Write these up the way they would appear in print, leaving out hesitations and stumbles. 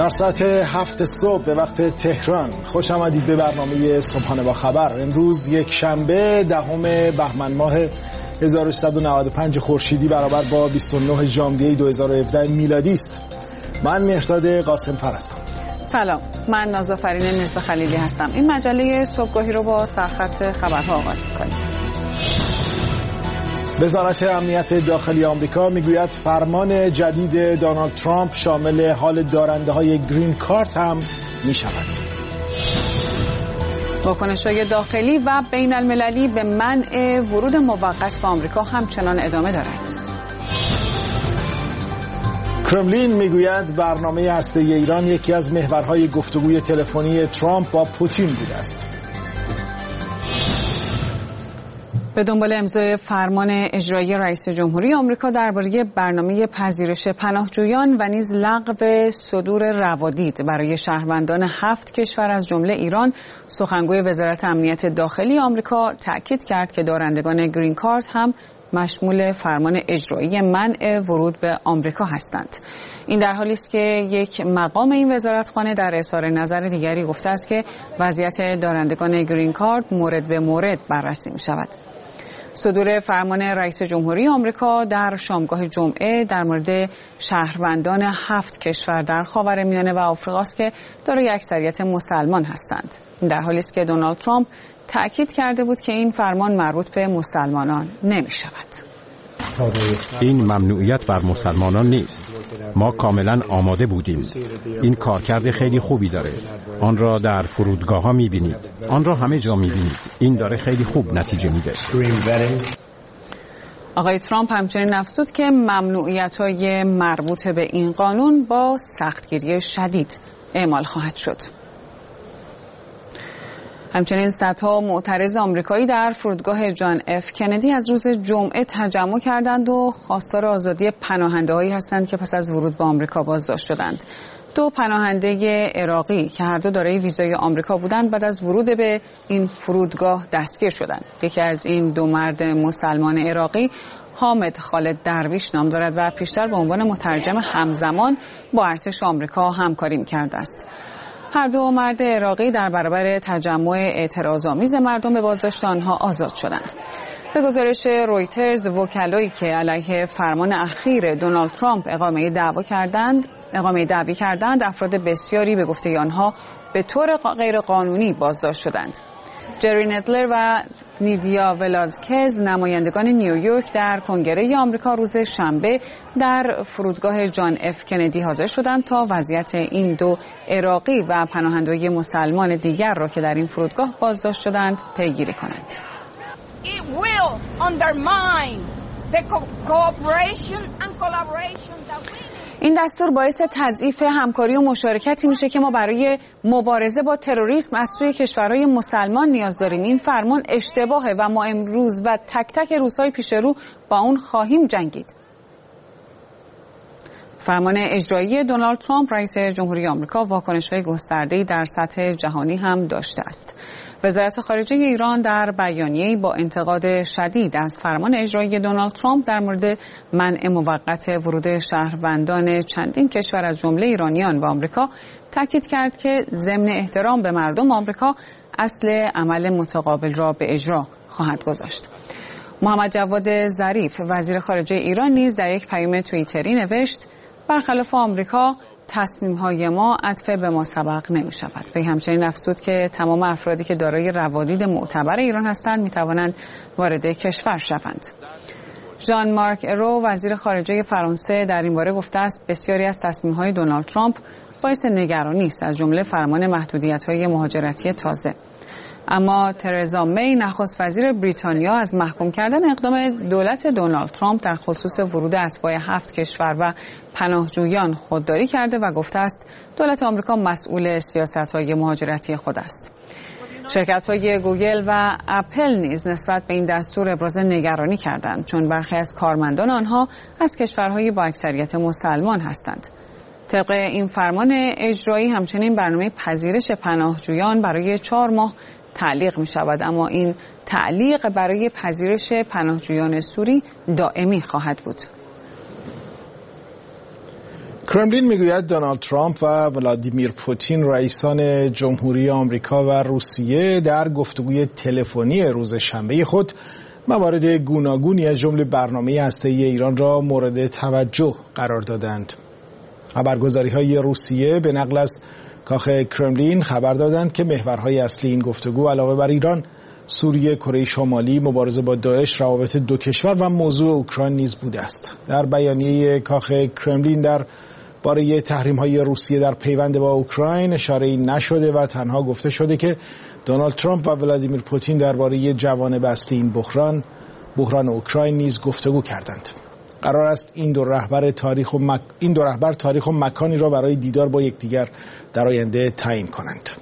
ساعت 7 صبح به وقت تهران خوش آمدید به برنامه صبحانه با خبر. امروز یک شنبه 10 بهمن ماه 1395 خورشیدی برابر با 29 ژانویه 2017 میلادی است. من مهرداد قاسم هستم. سلام، من نازافرین نزد خلیلی هستم. این مجله صبحگاهی رو با سرخط خبرها آغاز می‌کنیم. وزارت امنیت داخلی آمریکا میگوید فرمان جدید دونالد ترامپ شامل حال دارنده‌های گرین کارت هم می‌شود. واکنش‌های داخلی و بین المللی به منع ورود موقت به آمریکا همچنان ادامه دارد. کرملین میگوید برنامه هسته‌ای ایران یکی از محورهای گفتگوی تلفنی ترامپ با پوتین بوده است. به دنبال امضای فرمان اجرایی رئیس جمهوری آمریکا درباره برنامه پذیرش پناهجویان و نیز لغو صدور روادید برای شهروندان 7 کشور از جمله ایران، سخنگوی وزارت امنیت داخلی آمریکا تاکید کرد که دارندگان گرین کارت هم مشمول فرمان اجرایی منع ورود به آمریکا هستند. این در حالی است که یک مقام این وزارتخانه در اظهار نظر دیگری گفته است که وضعیت دارندگان گرین کارت مورد به مورد بررسی می شود. صدور فرمان رئیس جمهوری آمریکا در شامگاه جمعه در مورد شهروندان 7 کشور در خاورمیانه و آفریقاست که دارای اکثریت مسلمان هستند. در حالی است که دونالد ترامپ تأکید کرده بود که این فرمان مربوط به مسلمانان نمی شود. این ممنوعیت بر مسلمانان نیست. ما کاملا آماده بودیم. این کارکرد خیلی خوبی داره. آن را در فرودگاه‌ها می‌بینید. آن را همه جا می‌بینید. این داره خیلی خوب نتیجه میده. آقای ترامپ همچنین افزود که ممنوعیت‌های مربوط به این قانون با سختگیری شدید اعمال خواهد شد. همچنین صدها معترض آمریکایی در فرودگاه جان اف کندی از روز جمعه تجمع کردند و خواستار آزادی پناهنده‌هایی هستند که پس از ورود به آمریکا بازداشت شدند. 2 پناهنده عراقی که هر دو دارای ویزای آمریکا بودند بعد از ورود به این فرودگاه دستگیر شدند. یکی از این 2 مرد مسلمان عراقی حامد خالد درویش نام دارد و پیشتر به عنوان مترجم همزمان با ارتش آمریکا همکاری می‌کرده است. هر 2 مرد عراقی در برابر تجمع اعتراض‌آمیز مردم به بازداشت آنها آزاد شدند. به گزارش رویترز، وکلایی که علیه فرمان اخیر دونالد ترامپ اقامه دعوی کردند، افراد بسیاری به گفته آنها به طور غیرقانونی بازداشت شدند. جری ندلر و نیدیا ولازکز، نمایندگان نیویورک در کنگره آمریکا، روز شنبه در فرودگاه جان اف کندی حاضر شدند تا وضعیت این 2 عراقی و پناهنده‌های مسلمان دیگر را که در این فرودگاه بازداشت شدند پیگیری کنند. It will undermine the cooperation and collaboration that we این دستور باعث تضعیف همکاری و مشارکتی میشه که ما برای مبارزه با تروریسم از سوی کشورهای مسلمان نیاز داریم. این فرمان اشتباهه و ما امروز و تک تک روزهای پیش رو با اون خواهیم جنگید. فرمان اجرایی دونالد ترامپ رئیس جمهوری آمریکا واکنش‌های گسترده‌ای در سطح جهانی هم داشته است. وزارت خارجه ایران در بیانیه‌ای با انتقاد شدید از فرمان اجرایی دونالد ترامپ در مورد منع موقت ورود شهروندان چندین کشور از جمله ایرانیان به آمریکا تاکید کرد که ضمن احترام به مردم آمریکا اصل عمل متقابل را به اجرا خواهد گذاشت. محمد جواد ظریف وزیر خارجه ایران نیز در یک پیام توییتری نوشت: برخلاف آمریکا تصمیم‌های ما عطف به ما سبق نمی‌شود. وی همچنین افزود که تمام افرادی که دارای روادید معتبر ایران هستند می‌توانند وارد کشور شوند. ژان مارک ایرو وزیر خارجه فرانسه در این باره گفته است بسیاری از تصمیم‌های دونالد ترامپ باعث نگرانی است، از جمله فرمان محدودیت‌های مهاجرتی تازه. اما ترزا می نخست وزیر بریتانیا از محکوم کردن اقدام دولت دونالد ترامپ در خصوص ورود اتباع 7 کشور و پناهجویان خودداری کرده و گفته است دولت آمریکا مسئول سیاست‌های مهاجرتی خود است. شرکت‌های گوگل و اپل نیز نسبت به این دستور ابراز نگرانی کردند، چون برخی از کارمندان آنها از کشورهای با اکثریت مسلمان هستند. طبق این فرمان اجرایی همچنین برنامه پذیرش پناهجویان برای 4 ماه تعلیق می شود، اما این تعلیق برای پذیرش پناهجویان سوری دائمی خواهد بود. کرملین میگوید دونالد ترامپ و ولادیمیر پوتین رئیسان جمهوری آمریکا و روسیه در گفتگوی تلفنی روز شنبه خود موارد گوناگونی از جمله برنامه هسته‌ای ایران را مورد توجه قرار دادند. خبرگزاری‌های روسیه به نقل از کاخ کرملین خبر دادند که محورهای اصلی این گفتگو علاوه بر ایران، سوریه، کره شمالی، مبارزه با داعش، روابط دو کشور و موضوع اوکراین نیز بوده است. در بیانیه کاخ کرملین در باره تحریم‌های روسیه در پیوند با اوکراین اشاره‌ای نشده و تنها گفته شده که دونالد ترامپ و ولادیمیر پوتین درباره جوانب اصلی این بحران اوکراین نیز گفتگو کردند. قرار است این دو رهبر تاریخ و مکانی را برای دیدار با یکدیگر در آینده تعیین کنند.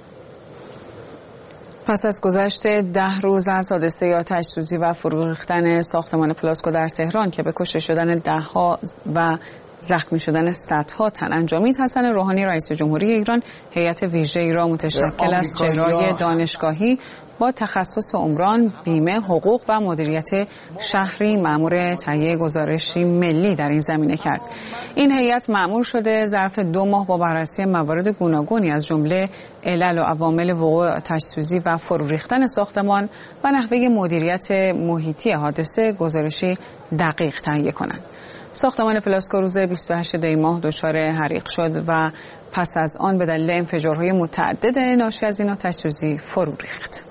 پس از گذشت 10 روز از حادثه آتش‌سوزی و فرو ریختن ساختمان پلاسکو در تهران که به کشته شدن ده‌ها و زخمی شدن صدها تن انجامید، حسن روحانی رئیس جمهوری ایران هیئت ویژه‌ای را متشکل از چهره‌های دانشگاهی با تخصص عمران، بیمه، حقوق و مدیریت شهری مأمور تهیه گزارشی ملی در این زمینه کرد. این هیئت مأمور شده ظرف 2 ماه با بررسی موارد گوناگونی از جمله علل و عوامل وقوع آتش‌سوزی و فرو ریختن ساختمان و نحوه مدیریت محیطی حادثه گزارشی دقیق تهیه کنند. ساختمان پلاسکو روز 28 دی ماه دچار حریق شد و پس از آن به دلیل انفجارهای متعدد ناشی از این آتش‌سوزی فرو ریخت.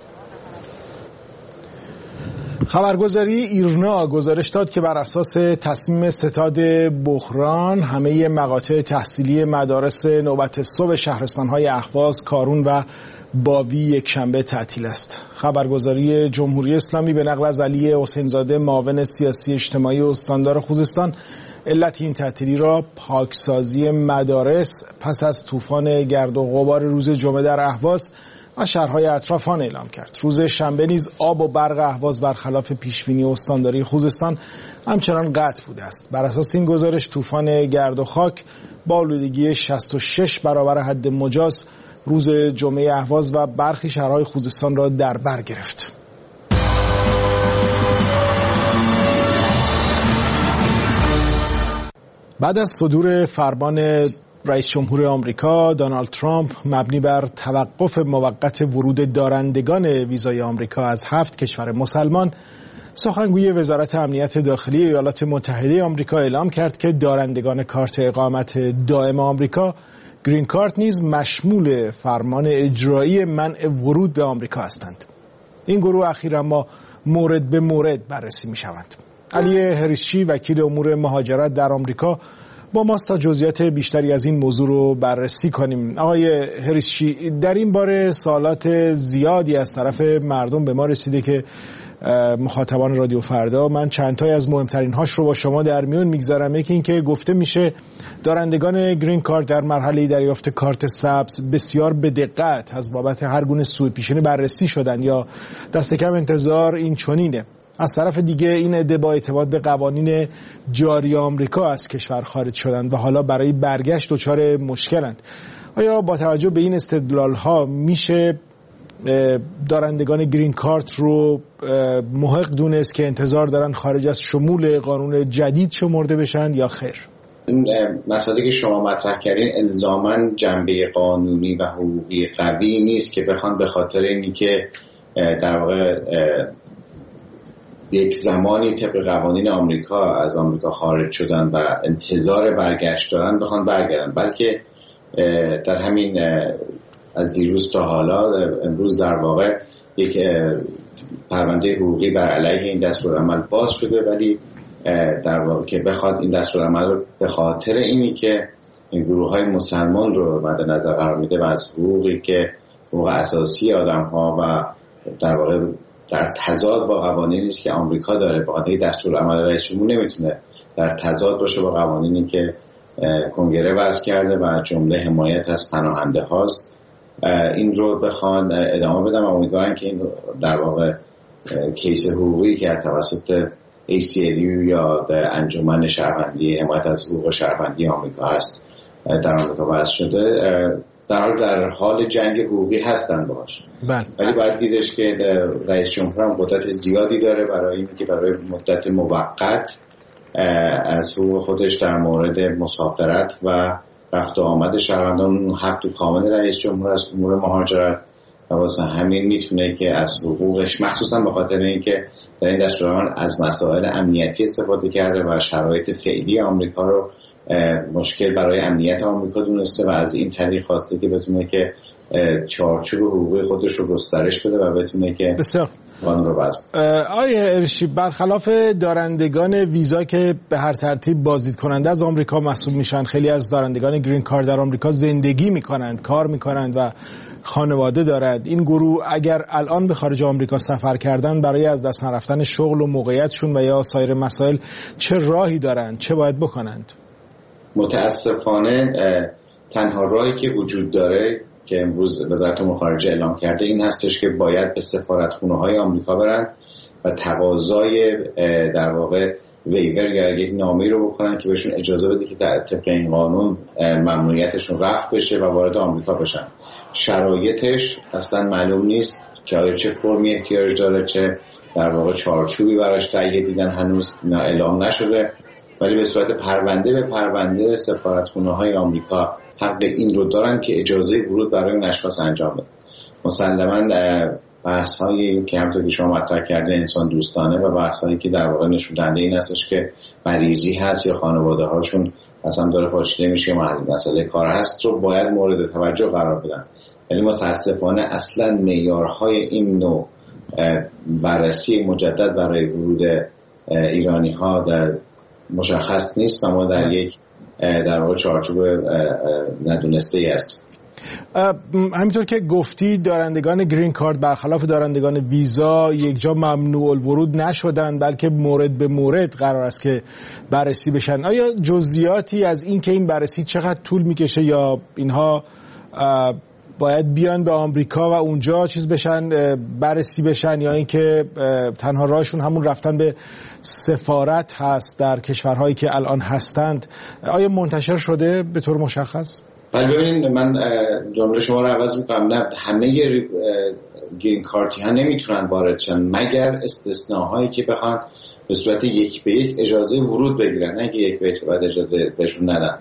خبرگزاری ایرنا گزارش داد که بر اساس تصمیم ستاد بحران همه مقاطع تحصیلی مدارس نوبت صبح شهرستان‌های اهواز، کارون و باوی یک شنبه تعطیل است. خبرگزاری جمهوری اسلامی به نقل از علی حسینزاده معاون سیاسی اجتماعی استاندار خوزستان علت این تعطیلی را پاکسازی مدارس پس از طوفان گرد و غبار روز جمعه در اهواز و شهرهای اطراف آن اعلام کرد. روز شنبه نیز آب و برق اهواز برخلاف پیشبینی استانداری خوزستان همچنان قطع بوده است. بر اساس این گزارش طوفان گرد و خاک با آلودگی 66 برابر حد مجاز روز جمعه اهواز و برخی شهرهای خوزستان را در بر گرفت. بعد از صدور فرمان رئیس جمهور آمریکا دونالد ترامپ مبنی بر توقف موقت ورود دارندگان ویزای آمریکا از 7 کشور مسلمان، سخنگوی وزارت امنیت داخلی ایالات متحده آمریکا اعلام کرد که دارندگان کارت اقامت دائم آمریکا گرین کارت نیز مشمول فرمان اجرایی منع ورود به آمریکا هستند. این گروه اخیراً ما مورد به مورد بررسی می شوند. علی هریسچی وکیل امور مهاجرت در آمریکا با ماست تا جزئیات بیشتری از این موضوع رو بررسی کنیم. آقای هریسچی، در این باره سوالات زیادی از طرف مردم به ما رسیده که مخاطبان رادیو فردا، من چند تای از مهمترین هاش رو با شما در میون میگذارم. یکی این که گفته میشه دارندگان گرین کارت در مرحله دریافت کارت سبز بسیار به دقت از بابت هر گونه سوء پیشینی بررسی شدن یا دست کم انتظار این چنینه. از طرف دیگه این عده با اعتماد به قوانین جاری آمریکا از کشور خارج شدند و حالا برای برگشت دچار مشکلند. آیا با توجه به این استدلال‌ها میشه دارندگان گرین کارت رو محق دونست که انتظار دارن خارج از شمول قانون جدید شمرده بشن یا خیر؟ این مسئله که شما مطرح کردین الزاماً جنبه قانونی و حقوقی قوی نیست که بخوان به خاطر اینی که در واقع یک زمانی طبق قوانین آمریکا از آمریکا خارج شدن و انتظار برگشت دارن بخوان برگردن، بلکه در همین از دیروز تا حالا امروز در واقع یک پرونده حقوقی بر علیه این دستورالعمل باز شده، ولی در واقع که بخواد این دستورالعمل رو به خاطر اینی که این گروه‌های مسلمان رو مد نظر قرار میده و از حقوقی که حقوق اساسی آدم‌ها و در واقع در تضاد با قوانینی است که آمریکا داره، به خاطر دستورالعمل رئیس جمهور نمیتونه در تضاد باشه با قوانینی که کنگره وضع کرده و جمله حمایت از پناهنده هاست. این رو بخوان ادامه بدم و امیدوارم که این در واقع کیس حقوقی که از توسط ACLU یا انجمن شهروندی حمایت از حقوق شهروندی آمریکا هست در آمریکا وضع شده در حال جنگ حقوقی هستن باش. ولی باید دیدش که رئیس جمهور هم قدرت زیادی داره برای اینکه برای مدت موقت از حقوق خودش در مورد مسافرت و رفت و آمد شهروندان، حق کامل رئیس جمهور از امور مهاجرت و واسه همین میتونه که از حقوقش، مخصوصا به خاطر اینکه در این دستورالعمل از مسائل امنیتی استفاده کرده و شرایط فعلی آمریکا رو مشکل برای امنیت آمریکا دونسته و از این طریق خواسته که بتونه که چارچوب حقوقی خودش رو گسترش بده و بتونه که بسیار قانون رو وضع کنه. آیه ارشی، برخلاف دارندگان ویزا که به هر ترتیب بازدید کننده از آمریکا محسوب میشن، خیلی از دارندگان گرین کارت در آمریکا زندگی میکنند، کار میکنند و خانواده دارد. این گروه اگر الان به خارج آمریکا سفر کردن برای از دست نرفتن شغل و موقعیتشون و یا سایر مسائل چه راهی دارند، چه باید بکنند؟ متاسفانه تنها راهی که وجود داره که امروز وزارت امور خارجه اعلام کرده این هستش که باید به سفارتخونه‌های آمریکا برن و تقاضای در واقع ویور یا یک نامه‌ای رو بکنن که بهشون اجازه بده که طبق این قانون ممنوعیتشون رفع بشه و وارد آمریکا بشن. شرایطش اصلا معلوم نیست که آیا چه فرمی احتیاج داره، چه در واقع چارچوبی براش تهیه دیدن، هنوز اعلام نشده، ولی به صورت پرونده به پرونده سفارتخونه‌های آمریکا حق این رو دارن که اجازه ورود برای اون اشخاص انجام بده. مسلماً بحث‌هایی که همونطور که شما مطرح کردین انسان دوستانه و بحث‌هایی که در واقع نشون دهنده این هستش که مریضی هست یا خانواده‌هاشون اصلا داره پاچیده میشه، مسئله کار هست رو باید مورد توجه قرار بدن. ولی متاسفانه اصلا معیارهای این نوع بررسی مجدد برای ورود ایرانی‌ها در مشخص نیست و ما در یک در واقع چارچوب ندونسته ای است. همینطور که گفتی دارندگان گرین کارت برخلاف دارندگان ویزا یک جا ممنوع الورود نشدن، بلکه مورد به مورد قرار است که بررسی بشن. آیا جزئیاتی از این که این بررسی چقدر طول میکشه یا اینها باید بیان به آمریکا و اونجا چیز بشن، بررسی بشن، یا اینکه تنها راهشون همون رفتن به سفارت هست در کشورهایی که الان هستند؟ آیا منتشر شده به طور مشخص؟ بله ببینید، من جمله شما رو عوض میکنم. نه، همه گرین کارتی ها نمیتونن وارد شن مگر استثناهایی که بخوان به صورت یک به یک اجازه ورود بگیرن، نه که یک به یک بعد اجازه بهشون ندن.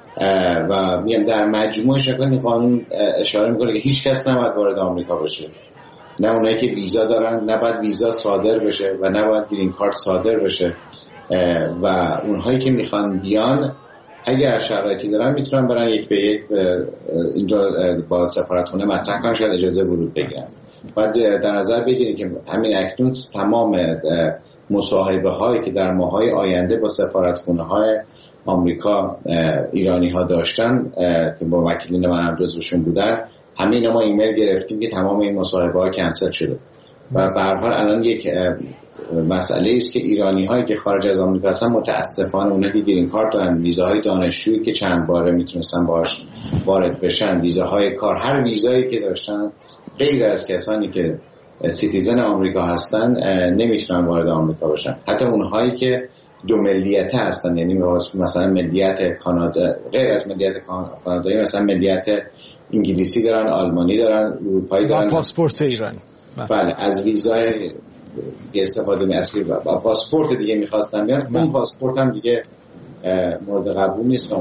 و میگم در مجموع شکل این قانون اشاره میکنه که هیچ کس نباید وارد آمریکا بشه، نه اونایی که ویزا دارن نباید ویزا صادر بشه و نباید گرین کارت صادر بشه، و اونهایی که میخوان بیان اگر شرایطی دارن میتونن برن یک به یک اینجا با سفارتخونه مطرح کنن، شاید اجازه ورود بگیرن. بعد در نظر بگیرید که همین اکنون تمام مصاحبه هایی که در ماهای آینده با سفارتخونه های آمریکا ایرانی ها داشتن که با وکیلین من هم جزوشون بودن، همه اینا ما ایمیل گرفتیم که تمام این مصاحبه ها کنسل شده و به هر حال الان یک مسئله است که ایرانی هایی که خارج از آمریکا هستن متاسفانه اونها که گرین کارت دارن، ویزاهای دانشجویی که چند باره میتونستن باهاش وارد بشن، ویزاهای کار، هر ویزایی که داشتن غیر از کسانی که سیتیزن آمریکا هستن نمیتونن وارد آمریکا بشن. حتی اونهایی که دو ملیت هستن، یعنی مثلا ملیت کانادا، غیر از ملیت کانادایی مثلا ملیت انگلیسی دارن، آلمانی دارن، اروپایی دارن، پاسپورت ایرانی. بله، از ویزای استفاده می‌کنن و پاسپورت دیگه می‌خواستن بیان، اون پاسپورت هم دیگه مورد قبول نیست.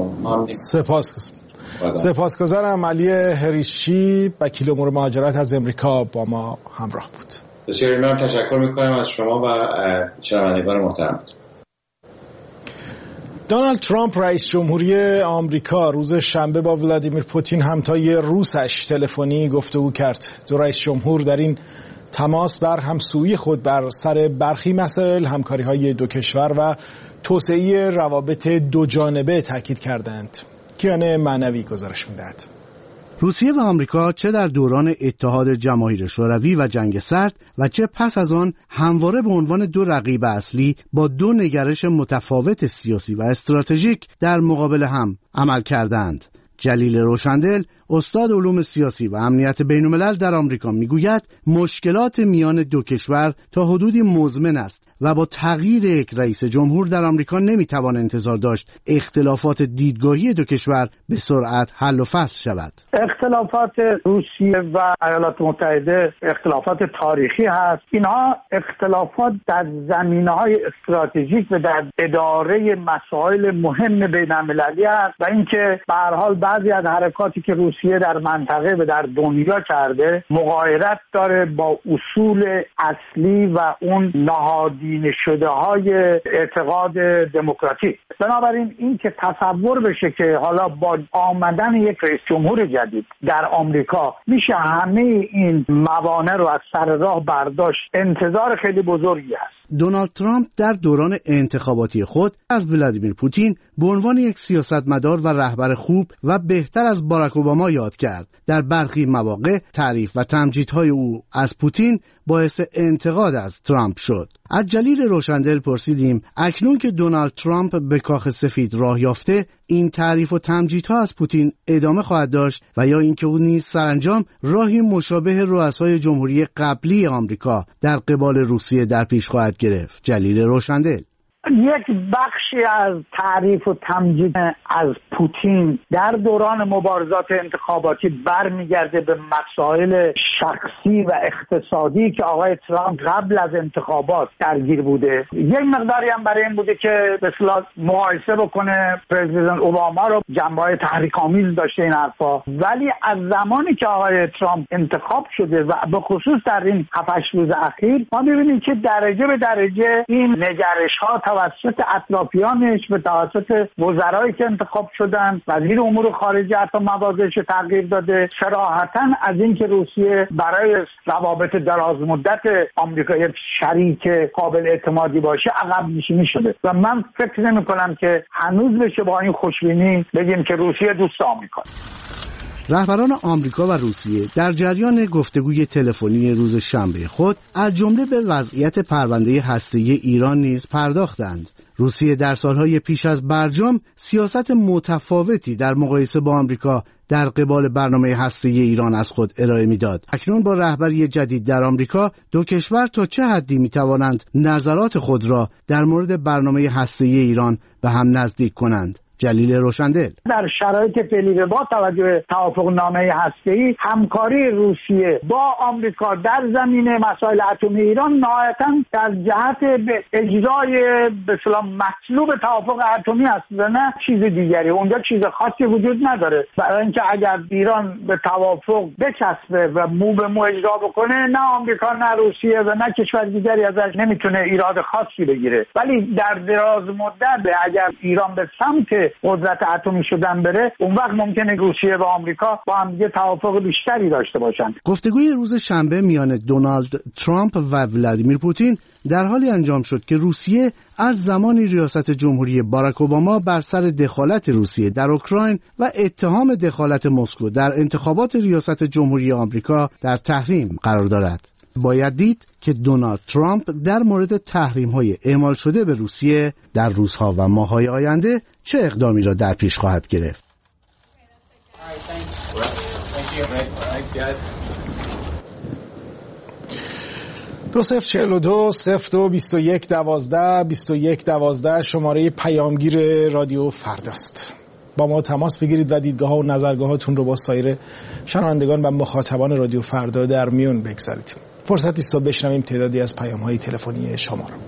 سپاسگزارم. علی هریشی، وکیل امور مهاجرت از امریکا با ما همراه بود. بسیار ممنون، تشکر می‌کنم از شما و شنوندگان محترم. دونالد ترامپ رئیس جمهوری آمریکا روز شنبه با ولادیمیر پوتین همتای روسش تلفنی گفتگو کرد. دو رئیس جمهور در این تماس بر همسویی خود بر سر برخی مسائل، همکاری‌های دو کشور و توسعه روابط دو جانبه تاکید کردند. کیان معنوی گزارش می‌دهد. روسیه و آمریکا چه در دوران اتحاد جماهیر شوروی و جنگ سرد و چه پس از آن همواره به عنوان دو رقیب اصلی با دو نگرش متفاوت سیاسی و استراتژیک در مقابل هم عمل کردند. جلیل روشندل، استاد علوم سیاسی و امنیت بین‌الملل در آمریکا میگوید مشکلات میان دو کشور تا حدودی مزمن است و با تغییر یک رئیس جمهور در آمریکا نمیتوان انتظار داشت اختلافات دیدگاهی دو کشور به سرعت حل و فصل شود. اختلافات روسیه و ایالات متحده اختلافات تاریخی هست. اینها اختلافات در زمینه‌های استراتژیک و در اداره مسائل مهم بین‌المللی است و اینکه به هر حال بعضی از حرکاتی که روسیه در منطقه و در دنیا کرده مغایرت داره با اصول اصلی و اون نهادینه شده های اعتقاد دموکراتیک. بنابراین این که تصور بشه که حالا با آمدن یک رئیس جمهور جدید در آمریکا میشه همه این موانع رو از سر راه برداشت، انتظار خیلی بزرگی است. دونالد ترامپ در دوران انتخاباتی خود از ولادیمیر پوتین به عنوان یک سیاستمدار و رهبر خوب و بهتر از باراک اوباما یاد کرد. در برخی مواقع تعریف و تمجیدهای او از پوتین باعث انتقاد از ترامپ شد. از جلیل روشندل پرسیدیم اکنون که دونالد ترامپ به کاخ سفید راه یافته این تعریف و تمجیدها از پوتین ادامه خواهد داشت و یا اینکه او نیز سرانجام راهی مشابه رؤسای جمهوری قبلی آمریکا در قبال روسیه در پیش خواهد گرفت. جلیل روشندل: یک بخشی از تعریف و تمجید از پوتین در دوران مبارزات انتخاباتی برمیگرده به مسائل شخصی و اقتصادی که آقای ترامپ قبل از انتخابات درگیر بوده. یک مقداری هم برای این بوده که به اصطلاح مقایسه بکنه پرزیدنت اوباما رو، جنبه‌های تحریک‌آمیز داشته این حرفا، ولی از زمانی که آقای ترامپ انتخاب شده و به خصوص در این 7-8 روز اخیر ما می‌بینیم که درجه به درجه این نگرش‌ها توسط اطرافیانش به توسط وزرایی که انتخاب شدن، وزیر امور خارجه حتی موازش تغییر داده، صراحتاً از اینکه روسیه برای روابط دراز مدت آمریکا یک شریک قابل اعتمادی باشه عقب نشینی شده و من فکر نمی‌کنم که هنوز بشه با این خوشبینی بگیم که روسیه دوست آمریکا. رهبران آمریکا و روسیه در جریان گفتگوی تلفنی روز شنبه خود از جمله به وضعیت پرونده هسته‌ای ایران نیز پرداختند. روسیه در سالهای پیش از برجام سیاست متفاوتی در مقایسه با آمریکا در قبال برنامه هسته‌ای ایران از خود ارائه می‌داد. اکنون با رهبری جدید در آمریکا دو کشور تا چه حدی می‌توانند نظرات خود را در مورد برنامه هسته‌ای ایران به هم نزدیک کنند؟ جلیل روشندل: در شرایط فعلی با توجه به توافقنامه هسته‌ای همکاری روسیه با آمریکا در زمینه مسائل اتمی ایران نهایتاً در جهت به اجرای به اصطلاح مطلوب توافق اتمی است و نه چیز دیگری. اونجا چیز خاصی وجود نداره، برای اینکه اگر ایران به توافق بچسبه و مو به مو اجرا بکنه نه آمریکا نه روسیه و نه کشور دیگری ازش نمیتونه ایراد خاصی بگیره. ولی در دراز مدت اگر ایران به سمت قدرت اتمی شدن بره، اون وقت ممکنه روسیه و آمریکا با هم دیگه توافق بیشتری داشته باشن. گفتگوی روز شنبه میان دونالد ترامپ و ولادیمیر پوتین در حالی انجام شد که روسیه از زمانی ریاست جمهوری باراک اوباما بر سر دخالت روسیه در اوکراین و اتهام دخالت مسکو در انتخابات ریاست جمهوری آمریکا در تحریم قرار دارد. باید دید که دونالد ترامپ در مورد تحریم‌های اعمال شده به روسیه در روزها و ماه‌های آینده چه اقدامی را در پیش خواهد گرفت. 2042-02-21-12 شماره پیامگیر رادیو فرداست. با ما تماس بگیرید و دیدگاه‌ها و نظرگاهاتون رو با سایر شنوندگان و مخاطبان رادیو فردا در میون بگذارید. فرصتی است تا بشنویم تعدادی از پیام‌های تلفنی شما رو.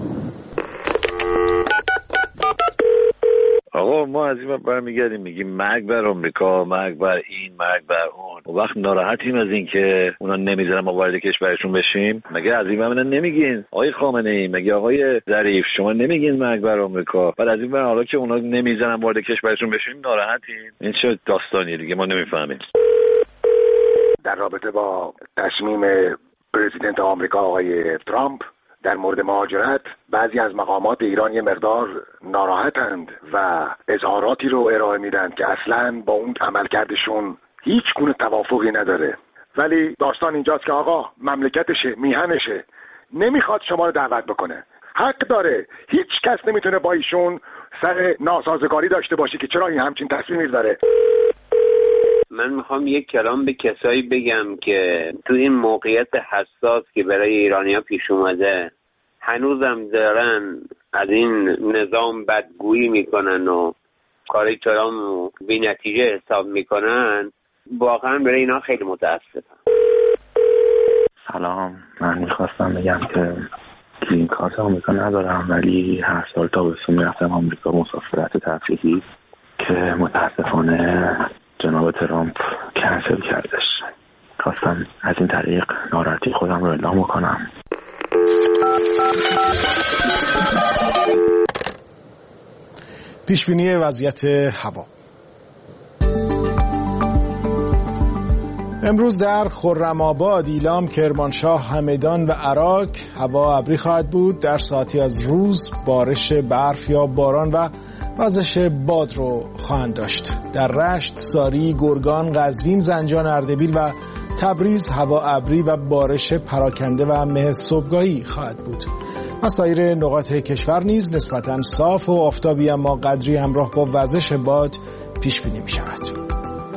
آقا ما از این برمیگردیم میگیم مرگ بر آمریکا، مرگ بر این، مرگ بر اون. وقت ناراحتیم از این که اونا نمیذارن ما وارد کشورشون بشیم. مگه از این من نمیگین آقای خامنه‌ای، مگه آقای ظریف شما نمیگین مرگ بر آمریکا؟ بعد از این من حالا که اونا نمیذارن وارد کشورشون بشیم ناراحتیم. این چه داستانیه دیگه؟ ما نمیفهمیم. در رابطه با تصمیم پرزیدنت آمریکا آقای ترامپ در مورد مهاجرت، بعضی از مقامات ایران یه مقدار ناراحتند و اظهاراتی رو ارائه میدن که اصلاً با اون عملکردشون هیچ گونه توافقی نداره. ولی داستان اینجاست که آقا مملکتشه، میهنشه، نمیخواد شما رو دعوت بکنه، حق داره. هیچ کس نمیتونه با ایشون سر ناسازگاری داشته باشه که چرا این همچین تصمیمی داره. من میخوام یک کلام به کسایی بگم که تو این موقعیت حساس که برای ایرانی‌ها پیش اومده هنوزم دارن از این نظام بدگویی میکنن و کاری ترام بی نتیجه حساب میکنن. واقعا برای اینا خیلی متاسفم. سلام، من میخواستم بگم که گرین کارت آمریکا ندارم ولی هر سال تابستون میرفتم آمریکا مسافرت تفریحی که متاسفانه جناب ترامپ کنسل کردش. خواستم از این طریق ناراحتی خودم رو اعلام کنم. پیشبینی وضعیت هوا. امروز در خرم‌آباد، ایلام، کرمانشاه، همدان و عراق هوا ابری خواهد بود. در ساعتی از روز بارش برف یا باران و وزش باد رو خواهند داشت. در رشت، ساری، گرگان، قزوین، زنجان، اردبیل و تبریز هوا ابری و بارش پراکنده و مه صبحگاهی خواهد بود. و سایر نقاط کشور نیز نسبتاً صاف و آفتابی اما قدری همراه با وزش باد پیش بینی می شود.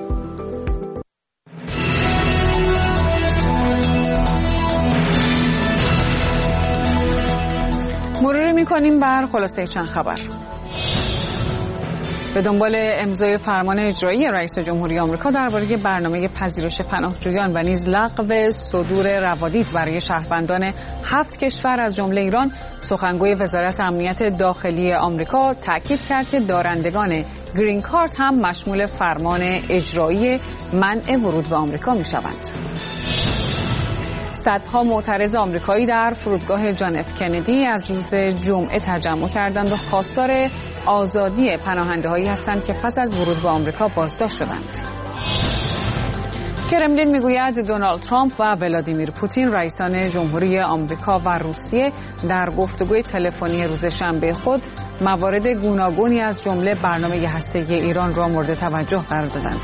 مروری می‌کنیم بر خلاصه چند خبر. به دنبال امضای فرمان اجرایی رئیس جمهوری آمریکا درباره برنامه پذیرش پناهجویان و نیز لغو صدور روادید برای شهروندان 7 کشور از جمله ایران، سخنگوی وزارت امنیت داخلی آمریکا تاکید کرد که دارندگان گرین کارت هم مشمول فرمان اجرایی منع ورود به آمریکا می‌شوند. صدها معترض آمریکایی در فرودگاه جان اف کندی از روز جمعه تجمع کردند و خواستار آزادی پناهنده‌هایی هستند که پس از ورود به آمریکا بازداشت شدند. کرملین میگوید دونالد ترامپ و ولادیمیر پوتین رئیسان جمهوری آمریکا و روسیه در گفتگوی تلفنی روز شنبه خود موارد گوناگونی از جمله برنامه هسته‌ای ایران را مورد توجه قرار دادند.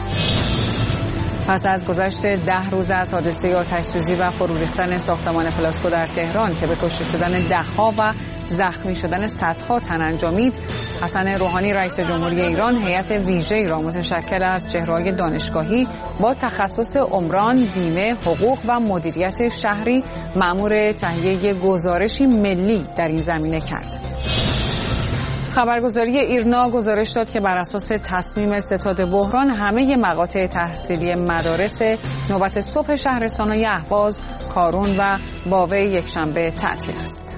پس از گذشت 10 روز از حادثه آتش‌سوزی و فرو ریختن ساختمان پلاسکو در تهران که به کشته شدن ده‌ها و زخمی شدن صدها تن انجامید، حسن روحانی رئیس جمهوری ایران هیئت ویژه‌ای را متشکل از چهره‌های دانشگاهی با تخصص عمران، بیمه، حقوق و مدیریت شهری مأمور تهیه گزارشی ملی در این زمینه کرد. خبرگزاری ایرنا گزارش داد که بر اساس تصمیم ستاد بحران همه مقاطع تحصیلی مدارس نوبت صبح شهرستان‌های اهواز، کارون و باوه یکشنبه تعطیل است.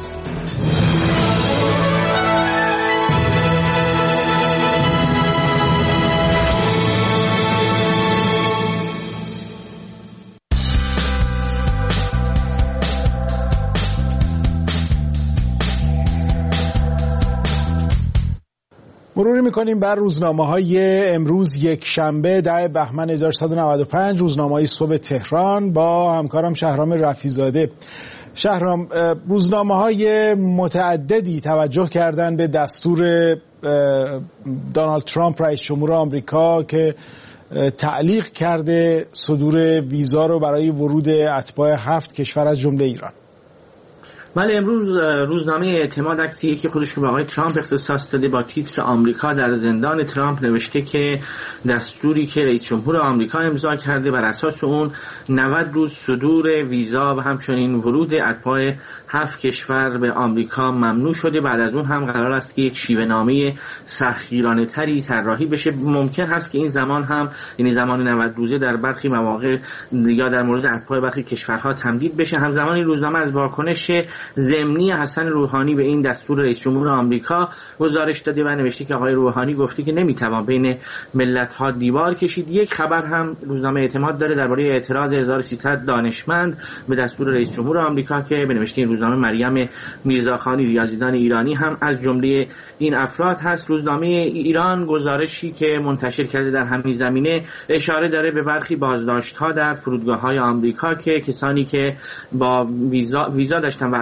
مروری میکنیم بر روزنامه‌های امروز یکشنبه 10 بهمن 1195. روزنامه‌های صبح تهران با همکارم شهرام رفیزاده. شهرام، روزنامه‌های متعددی توجه کردن به دستور دونالد ترامپ رئیس جمهور آمریکا که تعلیق کرده صدور ویزا رو برای ورود اتباع 7 کشور از جمله ایران. ولی امروز روزنامه اعتماد عکسی که خودش رو به آقای ترامپ اختصاص داده با تیتر آمریکا در زندان ترامپ نوشته که دستوری که رئیس جمهور آمریکا امضا کرده بر اساس اون 90 روز صدور ویزا و همچنین ورود اتباع 7 کشور به آمریکا ممنوع شده. بعد از اون هم قرار است که یک شیوه‌نامه سختگیرانه تری طراحی بشه. ممکن هست که این زمان هم، یعنی زمان 90 روزه، در برخی مواقع یا در مورد اتباع برخی کشورها تمدید بشه. همزمان این روزنامه از واکنش ضمنی حسن روحانی به این دستور رئیس جمهور آمریکا گزارش داده و نوشته که آقای روحانی گفته که نمیتوان بین ملت‌ها دیوار کشید. یک خبر هم روزنامه اعتماد داره درباره اعتراض 1300 دانشمند به دستور رئیس جمهور آمریکا که به نوشته این روزنامه مریم میرزاخانی ریاضیدان ایرانی هم از جمله این افراد هست. روزنامه ایران گزارشی که منتشر کرده در همین زمینه اشاره داره به برخی بازداشت‌ها در فرودگاه‌های آمریکا که کسانی که با ویزا داشتن و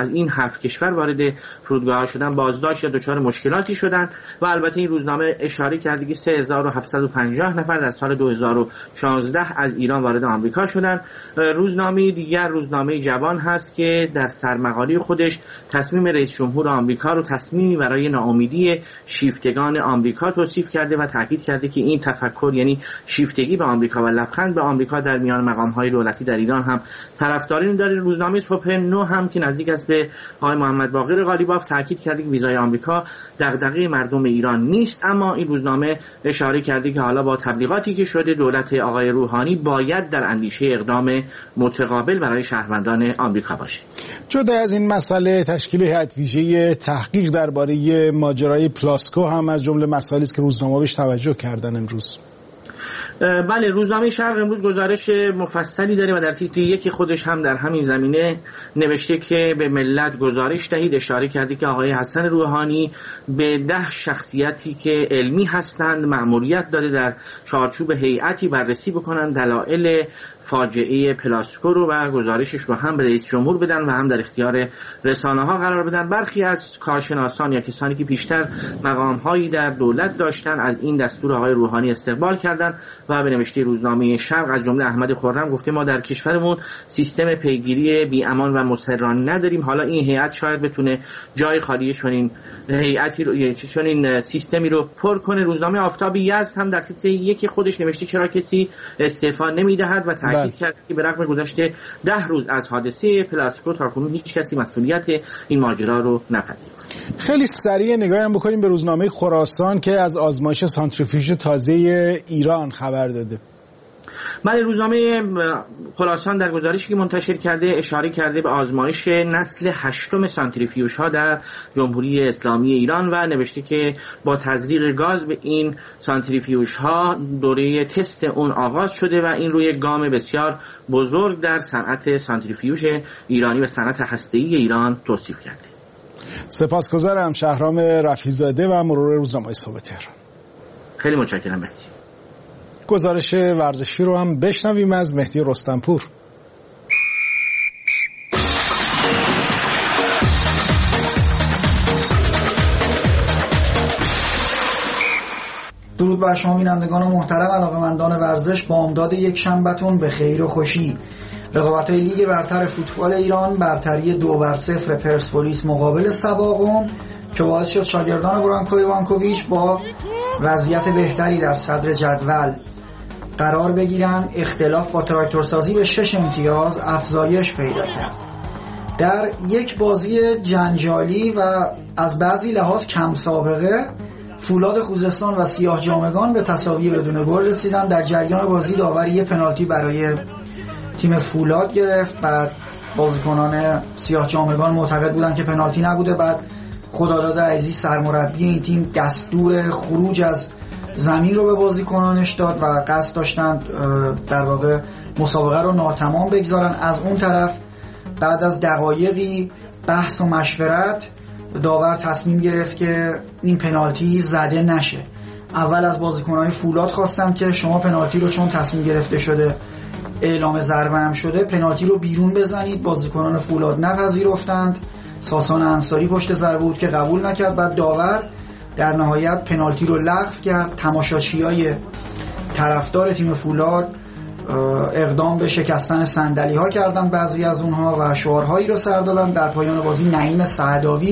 از این 7 کشور وارد فرودگاه شدن بازداشت یا دچار مشکلاتی شدن و البته این روزنامه اشاره کرده که 3750 نفر در سال 2016 از ایران وارد آمریکا شدن. روزنامه دیگر روزنامه جوان هست که در سرمقاله خودش تصمیم رئیس جمهور آمریکا رو تصمیمی برای ناامیدی شیفتگان آمریکا توصیف کرده و تاکید کرده که این تفکر یعنی شیفتگی به آمریکا و لبخند به آمریکا در میان مقام‌های دولتی در ایران هم طرفداری داره. روزنامه صبح نو هم که نزدیک است به آقای محمد باقر قالیباف تاکید کرده که ویزای آمریکا دغدغه مردم ایران نیست، اما این روزنامه اشاره کرده که حالا با تبلیغاتی که شده دولت آقای روحانی باید در اندیشه اقدام متقابل برای شهروندان آمریکا باشه. جدا از این مسئله تشکیل هیئت ویژه تحقیق درباره ماجرای پلاسکو هم از جمله مسائلی است که روزنامه بهش توجه کردن امروز. بله، روزنامه شرق امروز گزارش مفصلی داره و در تیتر یکی خودش هم در همین زمینه نوشته که به ملت گزارش دهید. اشاره کرده که آقای حسن روحانی به 10 شخصیتی که علمی هستند مأموریت داده در چارچوب هیئتی بررسی بکنن دلایل فاجعه پلاسکو رو و گزارشش رو هم به رئیس جمهور بدن و هم در اختیار رسانه‌ها قرار بدن. برخی از کارشناسان یا کسانی که پیشتر مقام‌هایی در دولت داشتن از این دستور آقای روحانی استقبال کردند و به نوشته روزنامه شرق از جمله احمد خرم گفته ما در کشورمون سیستم پیگیری بی امان و مسررانه نداریم. حالا این هیئت شاید بتونه جای خالی چنین هیئتی رو چنین سیستمی رو پر کنه. روزنامه آفتاب یزد هم در تیتر یکی خودش نوشته چرا کسی استعفا نمیدهد و تاکید کرد که به رغم گذشته 10 روز از حادثه پلاسکو تاکنون هیچ کسی مسئولیت این ماجرا رو نپذیرفته. خیلی سریع نگاهی هم بکنیم به روزنامه خراسان که از آزمایش سانتریفیوژ تازه ایران خبر داده. بله، روزنامه خراسان در گزارشی که منتشر کرده اشاره کرده به آزمایش نسل 8 سانتریفیوژ ها در جمهوری اسلامی ایران و نوشته که با تزریق گاز به این سانتریفیوژ ها دوره تست اون آغاز شده و این روی گام بسیار بزرگ در صنعت سانتریفیوژ ایرانی و صنعت هسته‌ای ایران توصیف کرده. سپاسگزارم شهرام رفیع‌زاده و مرور روزنامه صبح تهران. خیلی متشکرم. بسی گزارش ورزشی رو هم بشنویم از مهدی رستمپور. درود بر شما بینندگان محترم علاقه‌مندان ورزش. بامداد یک شنبه‌تون به خیر و خوشی. رقابت‌های لیگ برتر فوتبال ایران برتری 2-0 پرسپولیس مقابل سباقون که باعث شد شاگردان برانکو ایوانکوویچ با وضعیت بهتری در صدر جدول قرار بگیرن. اختلاف با تراکتورسازی به 6 امتیاز افزایش پیدا کرد. در یک بازی جنجالی و از بعضی لحاظ کم سابقه فولاد خوزستان و سیاه جامگان به تساوی بدون گل رسیدن. در جریان بازی داور یه پنالتی برای تیم فولاد گرفت. بعد بازیکنان سیاه جامگان معتقد بودن که پنالتی نبوده. بعد خداداد عزیزی سرمربی این تیم دستور خروج از زمین رو به بازیکنانش داد و قصد داشتن در واقع مسابقه رو ناتمام بگذارن. از اون طرف بعد از دقایقی بحث و مشورت داور تصمیم گرفت که این پنالتی زده نشه. اول از بازیکنان فولاد خواستن که شما پنالتی رو چون تصمیم گرفته شده اعلام ضربه هم شده پنالتی رو بیرون بزنید. بازیکنان فولاد نپذیرفتند. ساسان انصاری پشت ضربه بود که قبول نکرد. بعد داور در نهایت پنالتی رو لغو کرد. تماشاچیای طرفدار تیم فولاد اقدام به شکستن صندلی ها کردن بعضی از اونها و شعارهایی رو سر دادن. در پایان بازی نعیم سعداوی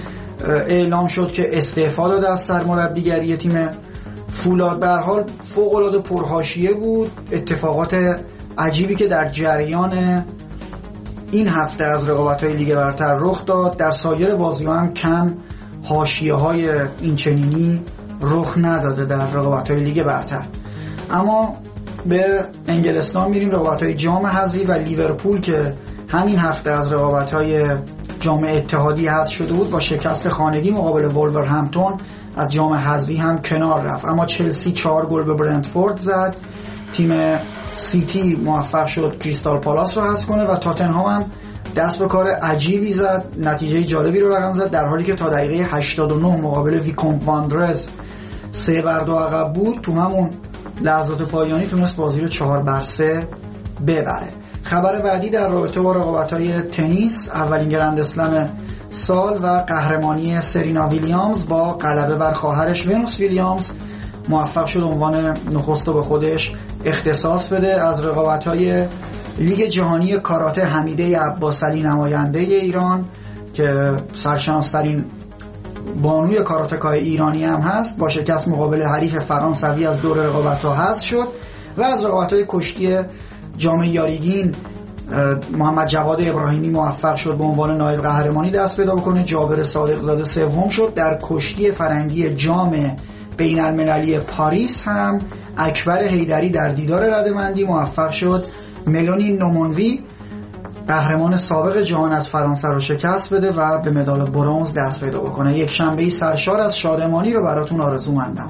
اعلام شد که استعفا داده از سرمربیگری تیم فولاد. به هر حال فوق العاده پرحاشیه بود. اتفاقات عجیبی که در جریان این هفته از رقابت‌های لیگ برتر رخ داد در سایر بازی‌ها هم کم حاشیه‌های این چنینی رخ نداده در رقابت‌های لیگ برتر. اما به انگلستان میریم. رقابت‌های جام حذفی و لیورپول که همین هفته از رقابت‌های جام اتحادیه حذف شده بود با شکست خانگی مقابل وولورهمپتون از جام حذفی هم کنار رفت. اما چلسی 4 گل به برنتفورد زد. تیم سیتی موفق شد کریستال پالاس رو حذف کنه و تاتنهام هم دست به کار عجیبی زد. نتیجه جالبی رو رقم زد در حالی که تا دقیقه 89 مقابل ویکومت واندرز 3-2 عقب بود. تو همون لحظات پایانی تونست بازی رو 4-3 ببره. خبر بعدی در رابطه با رقابت‌های تنیس، اولین گرند اسلم سال و قهرمانی سرینا ویلیامز با غلبه بر خواهرش ونوس ویلیامز موفق شد عنوان نخست به خودش اختصاص بده. از رقابت‌های لیگ جهانی کاراته حمیده عباسعلی نماینده ایران که سرشناس‌ترین بانوی کاراتکای ایرانی هم هست، با شکست مقابل حریف فرانسوی از دور رقابت‌ها حذف شد. و از رقابت‌های کشتی جام یاریگین محمد جواد ابراهیمی موفق شد به عنوان نایب قهرمانی دست پیدا بکنه. جابر صادق زاده سوم شد. در کشتی فرنگی جام بین المللی پاریس هم اکبر حیدری در دیدار رده‌بندی موفق شد ملونی نومونوی قهرمان سابق جهان از فرانسه رو شکست بده و به مدال برنز دست پیدا بکنه. یک شنبه سرشار از شادمانی رو براتون آرزومندم.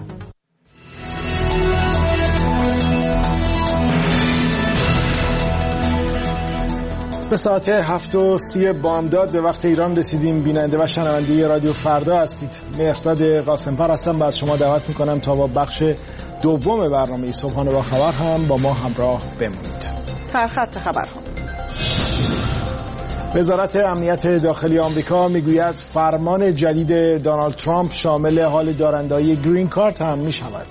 به ساعت 7:30 بامداد به وقت ایران رسیدیم. بیننده و شنونده رادیو فردا هستید. مهرداد قاسم‌فر هستم و از شما دعوت میکنم تا با بخش دوم برنامه صبحانه با خبر هم با ما همراه بمونید. سرخط خبرها. وزارت امنیت داخلی آمریکا میگوید فرمان جدید دونالد ترامپ شامل حال دارندگی گرین کارت هم میشود.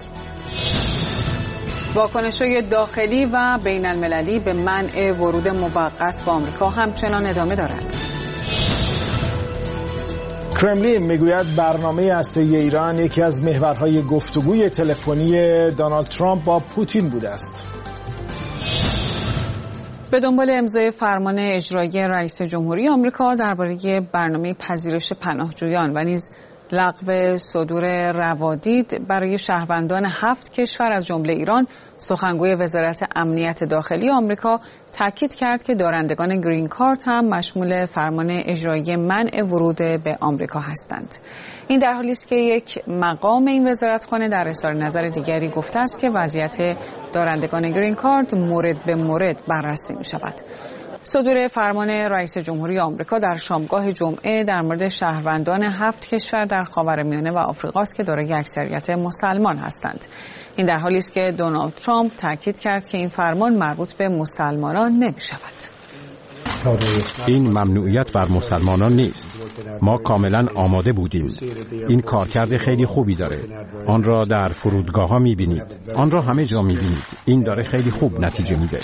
واکنش‌های داخلی و بین المللی به منع ورود موقت به آمریکا همچنان ادامه دارد. کرملین میگوید برنامه هسته‌ای ایران یکی از محورهای گفتگوی تلفنی دونالد ترامپ با پوتین بوده است. به دنبال امضای فرمان اجرایی رئیس جمهوری آمریکا درباره برنامه پذیرش پناهجویان و نیز لغو صدور روادید برای شهروندان 7 کشور از جمله ایران، سخنگوی وزارت امنیت داخلی آمریکا تاکید کرد که دارندگان گرین کارت هم مشمول فرمان اجرایی منع ورود به آمریکا هستند. این در حالی است که یک مقام این وزارتخانه در اظهار نظر دیگری گفته است که وضعیت دارندگان گرین کارت مورد به مورد بررسی می شود. صدور فرمان رئیس جمهوری آمریکا در شامگاه جمعه در مورد شهروندان 7 کشور در خاورمیانه و آفریقا است که دارای اکثریت مسلمان هستند. این در حالی است که دونالد ترامپ تاکید کرد که این فرمان مربوط به مسلمانان نمی شود. این ممنوعیت بر مسلمانان نیست. ما کاملا آماده بودیم. این کارکرد خیلی خوبی داره. آن را در فرودگاه ها می بینید. آن را همه جا می بینید. این داره خیلی خوب نتیجه میده.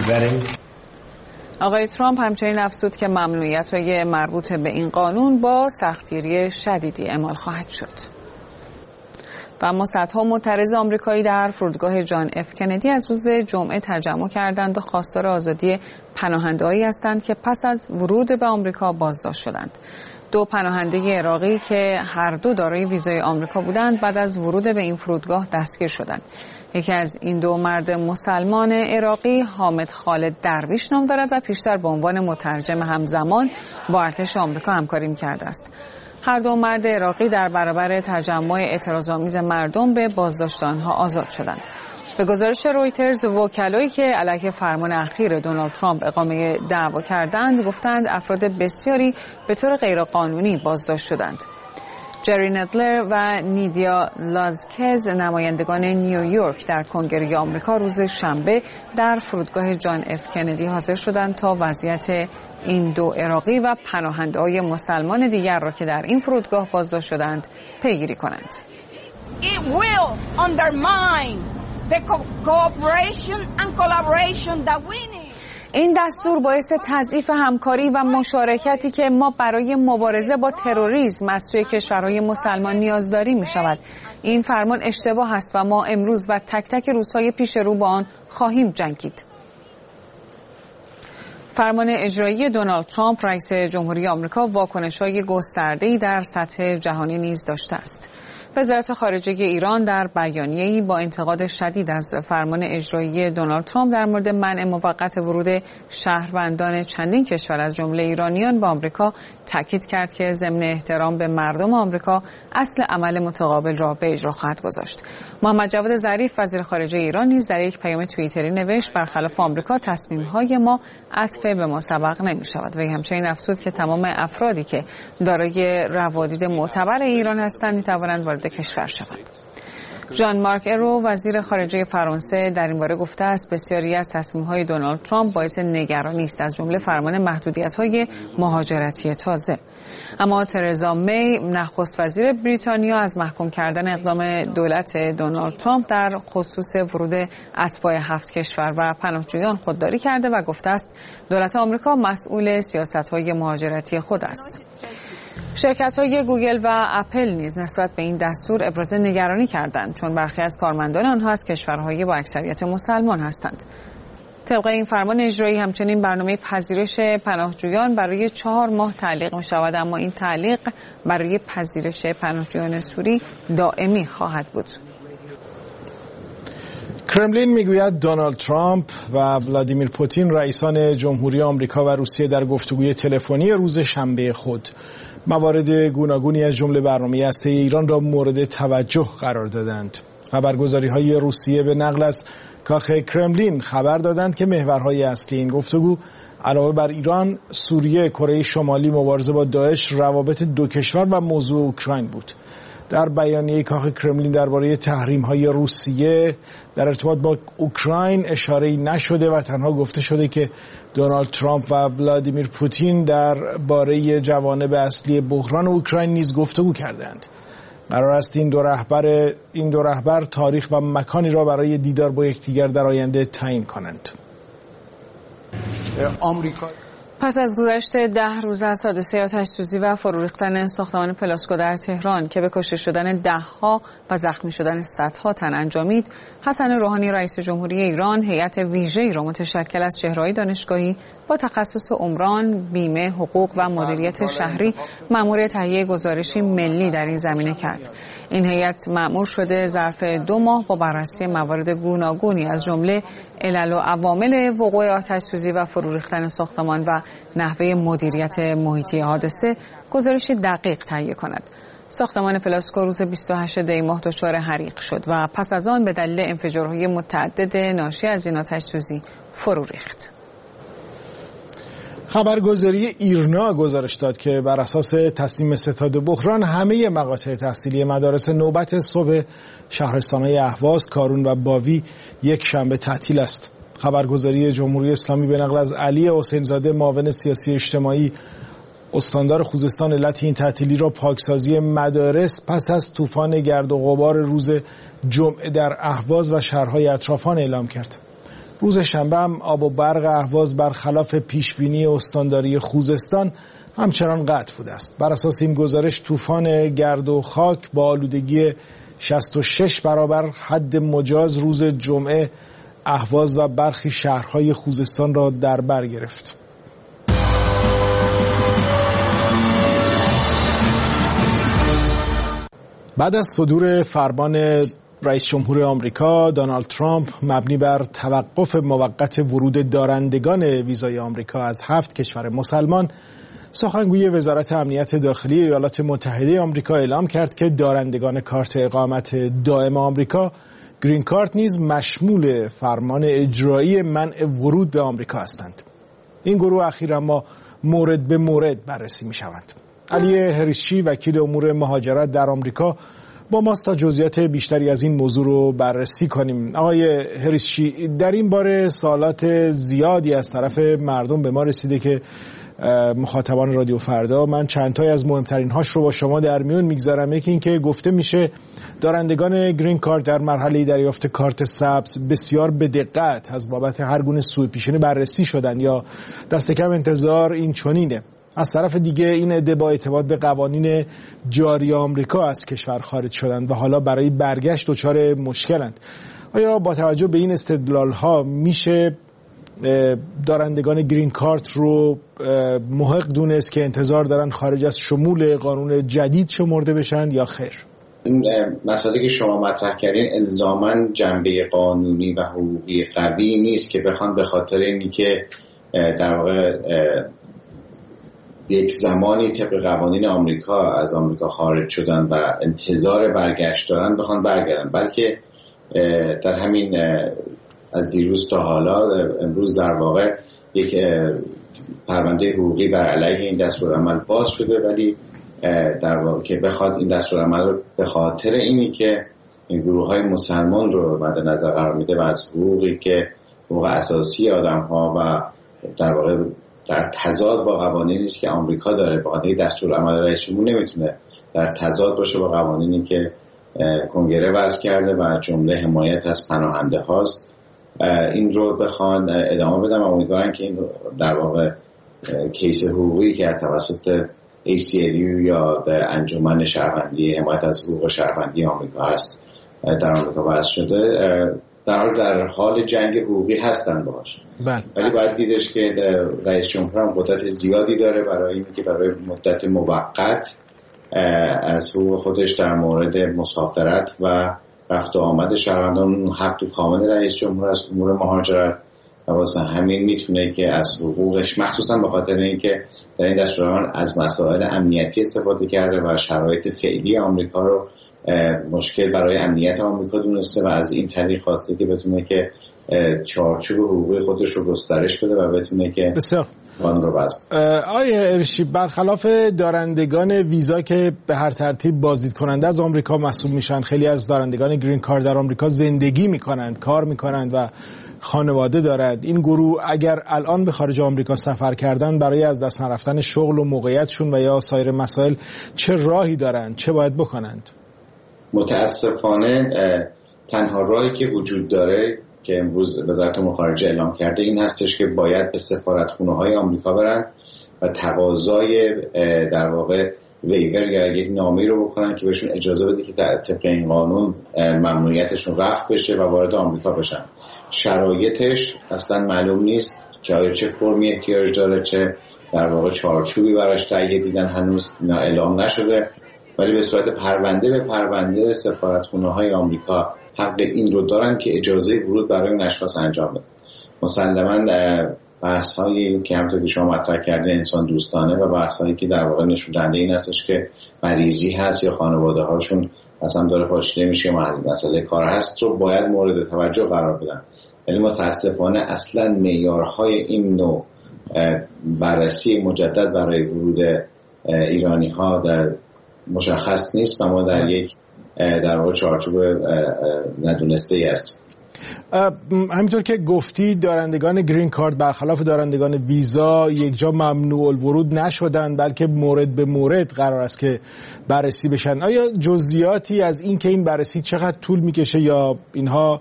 آقای ترامپ همچنین افزود که ممنوعیت‌های مربوط به این قانون با سختگیری شدیدی اعمال خواهد شد. و اما صدها معترض آمریکایی در فرودگاه جان اف کندی از روز جمعه تجمع کردند و خواستار آزادی پناهنده‌هایی هستند که پس از ورود به آمریکا بازداشت شدند. 2 پناهنده عراقی که هر دو دارای ویزای آمریکا بودند بعد از ورود به این فرودگاه دستگیر شدند. یکی از این 2 مرد مسلمان عراقی حامد خالد درویش نام دارد و پیشتر به عنوان مترجم همزمان با ارتش آمریکا همکاری می‌کرده است. هر 2 مرد عراقی در برابر تجمع اعتراض‌آمیز مردم به بازداشت آنها آزاد شدند. به گزارش رویترز، وکلایی که علیه فرمان اخیر دونالد ترامپ اقامه دعوا کردند گفتند افراد بسیاری به طور غیرقانونی بازداشت شدند. جری ندلر و نیدیا لازکز نمایندگان نیویورک در کنگره آمریکا روز شنبه در فرودگاه جان اف کندی حاضر شدند تا وضعیت این 2 عراقی و پناهنده‌های مسلمان دیگر را که در این فرودگاه بازداشت شدند پیگیری کنند. It will undermine the cooperation and collaboration that we need. این دستور باعث تضعیف همکاری و مشارکتی که ما برای مبارزه با تروریسم از سوی کشورهای مسلمان نیاز داریم می شود. این فرمان اشتباه است و ما امروز و تک تک روزهای پیش رو با آن خواهیم جنگید. فرمان اجرایی دونالد ترامپ رئیس جمهوری آمریکا واکنش‌های گسترده‌ای در سطح جهانی نیز داشته است. وزارت خارجه ایران در بیانیه‌ای با انتقاد شدید از فرمان اجرایی دونالد ترامپ در مورد منع موقت ورود شهروندان چندین کشور از جمله ایرانیان به آمریکا تاکید کرد که ضمن احترام به مردم آمریکا اصل عمل متقابل را به اجرا خواهد گذاشت. محمد جواد ظریف وزیر خارجه ایران نیز در یک پیام توییتری نوشت برخلاف آمریکا تصمیم‌های ما عطف به ما سبق نمی‌شود و همچنین افزود که تمام افرادی که دارای روادید معتبر ایران هستند می‌توانند وارد کشور شوند. ژان مارک ایرو وزیر خارجه فرانسه در این باره گفته است بسیاری از تصمیم‌های دونالد ترامپ باعث نگرانی است، از جمله فرمان محدودیت‌های مهاجرتی تازه. اما ترزا می نخست وزیر بریتانیا از محکوم کردن اقدام دولت دونالد ترامپ در خصوص ورود اتباع 7 کشور و پناهجویان خودداری کرده و گفته است دولت آمریکا مسئول سیاست‌های مهاجرتی خود است. شرکت‌های گوگل و اپل نیز نسبت به این دستور ابراز نگرانی کردند، چون برخی از کارمندان آنها از کشورهای با اکثریت مسلمان هستند. طبق این فرمان اجرایی همچنین برنامه پذیرش پناهجویان برای 4 ماه تعلیق می‌شود، اما این تعلیق برای پذیرش پناهجویان سوری دائمی خواهد بود. کرملین میگوید دونالد ترامپ و ولادیمیر پوتین رئیسان جمهوری آمریکا و روسیه در گفتگوی تلفنی روز شنبه خود موارد گوناگونی از جمله برنامه هسته‌ای ایران را مورد توجه قرار دادند. خبرگزاری‌های روسیه به نقل از کاخ کرملین خبر دادند که محورهای اصلی این گفتگو علاوه بر ایران، سوریه، کره شمالی، مبارزه با داعش، روابط دو کشور و موضوع اوکراین بود. در بیانیه کاخ کرملین درباره تحریم‌های روسیه در ارتباط با اوکراین اشاره‌ای نشده و تنها گفته شده که دونالد ترامپ و ولادیمیر پوتین درباره جوانب اصلی بحران اوکراین نیز گفتگو کردند. قرار است این دو رهبر تاریخ و مکانی را برای دیدار با یکدیگر در آینده تعیین کنند. پس از گذشت 10 روز از حادثه آتش‌سوزی و فرو ریختن ساختمان پلاسکو در تهران که به کشته شدن 10 ها و زخمی شدن 100 ها تن انجامید، حسن روحانی رئیس جمهوری ایران هیئت ویژه‌ای را متشکل از چهره‌های دانشگاهی با تخصص عمران، بیمه، حقوق و مدیریت شهری مأمور تهیه گزارشی ملی در این زمینه کرد. این هیئت مأمور شده ظرف 2 ماه با بررسی موارد گوناگونی از جمله علل و عوامل وقوع آتش‌سوزی و فرو ریختن ساختمان و نحوه مدیریت محیطی حادثه گزارشی دقیق تهیه کند. ساختمان پلاسکو روز 28 دی ماه دچار حریق شد و پس از آن به دلیل انفجارهای متعدد ناشی از این آتش‌سوزی فرو ریخت. خبرگزاری ایرنا گزارش داد که بر اساس تصمیم ستاد بحران همه مقاطع تحصیلی مدارس نوبت صبح شهرستان‌های اهواز، کارون و باوی یک شنبه تعطیل است. خبرگزاری جمهوری اسلامی به نقل از علی حسین زاده معاون سیاسی اجتماعی استاندار خوزستان علت این تعطیلی را پاکسازی مدارس پس از طوفان گرد و غبار روز جمعه در اهواز و شهرهای اطرافان اعلام کرد. روز شنبه هم آب و برق اهواز برخلاف پیشبینی استانداری خوزستان همچنان قطع بوده است. بر اساس این گزارش طوفان گرد و خاک با آلودگی 66 برابر حد مجاز روز جمعه اهواز و برخی شهرهای خوزستان را در بر گرفت. بعد از صدور فرمان رئیس جمهور آمریکا دونالد ترامپ مبنی بر توقف موقت ورود دارندگان ویزای آمریکا از 7 کشور مسلمان، سخنگوی وزارت امنیت داخلی ایالات متحده آمریکا اعلام کرد که دارندگان کارت اقامت دائم آمریکا گرین کارت نیز مشمول فرمان اجرایی منع ورود به آمریکا هستند. این گروه اخیراً ما مورد به مورد بررسی می شوند. علی هریسچی وکیل امور مهاجرت در آمریکا با ماست تا جزئیات بیشتری از این موضوع رو بررسی کنیم. آقای هریسچی، در این باره سوالات زیادی از طرف مردم به ما رسیده که مخاطبان رادیو فردا، من چند تای از مهمترین هاش رو با شما در میون میگذارم. یکی این که گفته میشه دارندگان گرین کارت در مرحله دریافت کارت سبز بسیار به دقت از بابت هر گونه سوء پیشینی بررسی شدن یا دست کم انتظار این چنینه. از طرف دیگه این عده با اعتماد به قوانین جاری آمریکا از کشور خارج شدند و حالا برای برگشت دچار مشکلند. آیا با توجه به این استدلال‌ها میشه دارندگان گرین کارت رو محق دونست که انتظار دارن خارج از شمول قانون جدید شمرده بشن یا خیر؟ این مسئله که شما مطرح کردین الزاماً جنبه قانونی و حقوقی قوی نیست که بخوان به خاطر اینی که در واقع یک زمانی طبق قوانین آمریکا از آمریکا خارج شدن و انتظار برگشت دارن بخوان برگردن، بلکه در همین از دیروز تا حالا امروز در واقع یک پرونده حقوقی بر علیه این دستورالعمل باز شده، ولی در واقع که بخواد این دستورالعمل رو به خاطر اینی که این گروه‌های مسلمان رو مد نظر قرار میده و از حقوقی که حقوق اساسی آدم‌ها و در واقع در تضاد با قوانینی است که آمریکا داره، با قانون دستورالعمل رئیس جمهور نمیتونه در تضاد باشه با قوانینی که کنگره وضع کرده و جمله حمایت از پناهنده هاست. این رو بخوان ادامه بدم و امیدوارم که این در واقع کیس حقوقی که از توسط ACLU یا انجمن شهروندی حمایت از حقوق شهروندی آمریکا هست در آمریکا وضع شده، در حال جنگ حقوقی هستن باش. ولی باید دیدش که رئیس جمهور هم قدرت زیادی داره برای اینکه برای مدت موقت از حقوق خودش در مورد مسافرت و رفت و آمد شهروندان حق کامل رئیس جمهور از امور مهاجرت و واسه همین میتونه که از حقوقش مخصوصا به خاطر اینکه در این دستورالعمل از مسائل امنیتی استفاده کرده و شرایط فعلی آمریکا رو مشکل برای امنیت آمریکا دونسته و از این طریق خواسته که بتونه که چارچوب حقوقی خودش رو گسترش بده و بتونه که قانون رو وضع کنه. آیه ارشی، برخلاف دارندگان ویزا که به هر ترتیب بازدید کننده از آمریکا محسوب میشن، خیلی از دارندگان گرین کارت در آمریکا زندگی میکنند، کار میکنند و خانواده دارد. این گروه اگر الان به خارج آمریکا سفر کردن برای از دست نرفتن شغل و موقعیتشون و یا سایر مسائل چه راهی دارند، چه باید بکنند؟ متاسفانه تنها راهی که وجود داره که امروز وزارت امور خارجه اعلام کرده این هستش که باید به سفارتخونه‌های آمریکا برن و تقاضای در واقع ویور یا یک نامه‌ای رو بکنن که بهشون اجازه بده که طبق این قانون ممنوعیتشون رفع بشه و وارد آمریکا بشن. شرایطش اصلا معلوم نیست که آیا چه فرمی احتیاج داره، چه در واقع چارچوبی براش تهیه دیدن، هنوز اعلام نشده. ولی به صورت پرونده به پرونده سفارتخونه‌های آمریکا حق این رو دارن که اجازه ورود برای اون اشخاص انجام بدن. مسلماً بحث‌هایی که همونطور که شما مطرح کردین انسان دوستانه و بحث‌هایی که در واقع نشون دهنده این هستش که مریضی هست یا خانواده‌هاشون اصلا داره پاشیده میشه، مسئله کار هست رو باید مورد توجه قرار بدن. ولی متاسفانه اصلاً معیارهای این نوع بررسی مجدد برای ورود ایرانی‌ها در مشخص نیست و ما در یک در واقع چارچوب ندونسته ای است. همینطور که گفتی دارندگان گرین کارت برخلاف دارندگان ویزا یک جا ممنوع الورود نشدن، بلکه مورد به مورد قرار است که بررسی بشن. آیا جزئیاتی از این که این بررسی چقدر طول میکشه یا اینها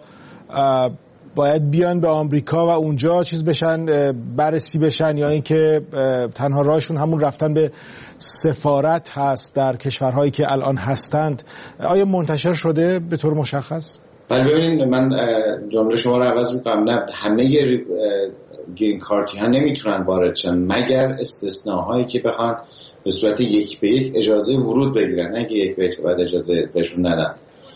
باید بیان به آمریکا و اونجا چیز بشن، بررسی بشن، یا اینکه تنها راهشون همون رفتن به سفارت هست در کشورهایی که الان هستند؟ آیا منتشر شده به طور مشخص؟ بله ببینید، من جمله شما رو عوض میکنم. نه همه گرین کارتی ها نمیتونن وارد شن مگر استثناهایی که بخوان به صورت یک به یک اجازه ورود بگیرن، نه که یک به یک بعد اجازه بهشون ندن.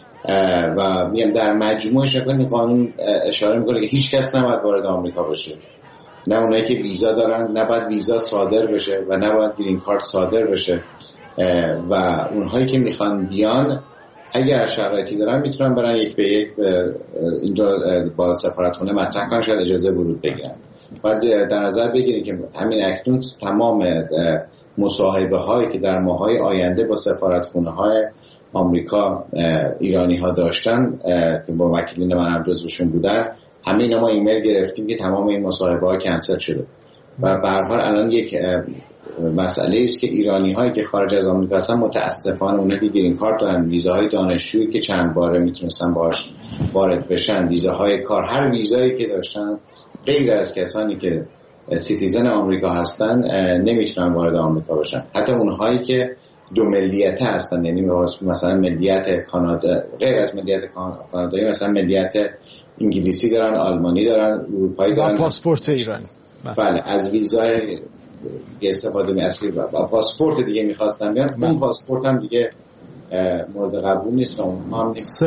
و میگم در مجموعش این قانون اشاره میکنه که هیچ کس نباید وارد آمریکا بشه، نه اونایی که ویزا دارن نباید ویزا صادر بشه و نباید گرین کارت صادر بشه و اونهایی که میخوان بیان اگر شرایطی دارن میتونن برن یک به یک اینجا با سفارتخونه مطرح کنن، شاید اجازه ورود بگیرن. باید در نظر بگیرید که همین اکنون تمام مصاحبه هایی که در ماهای آینده با سفارتخونه های آمریکا ایرانی ها داشتن که با وکیلین من هم جزوشون بودن، همه اینا ما ایمیل گرفتیم که تمام این مصاحبه ها کنسل شده و به هر حال الان یک مسئله است که ایرانی هایی که خارج از آمریکا هستن متاسفانه اونها که گرین کارت دارن، ویزاهای دانشجویی که چند باره میتونستن باش وارد بشن، ویزاهای کار، هر ویزایی که داشتن غیر از کسانی که سیتیزن آمریکا هستن نمیتونن وارد آمریکا بشن. حتی اونهایی که دو ملیت هستن، یعنی مثلا ملیت کانادا غیر از ملیت کانادایی، مثلا ملیت انگلیسی دارن، آلمانی دارن، اروپایی دارن، پاسپورت ایران. بله، از ویزای استفاده می‌کنن و پاسپورت دیگه می‌خواستن بیان، اون پاسپورت هم دیگه مورد قبول نیست و اونها هم نیست.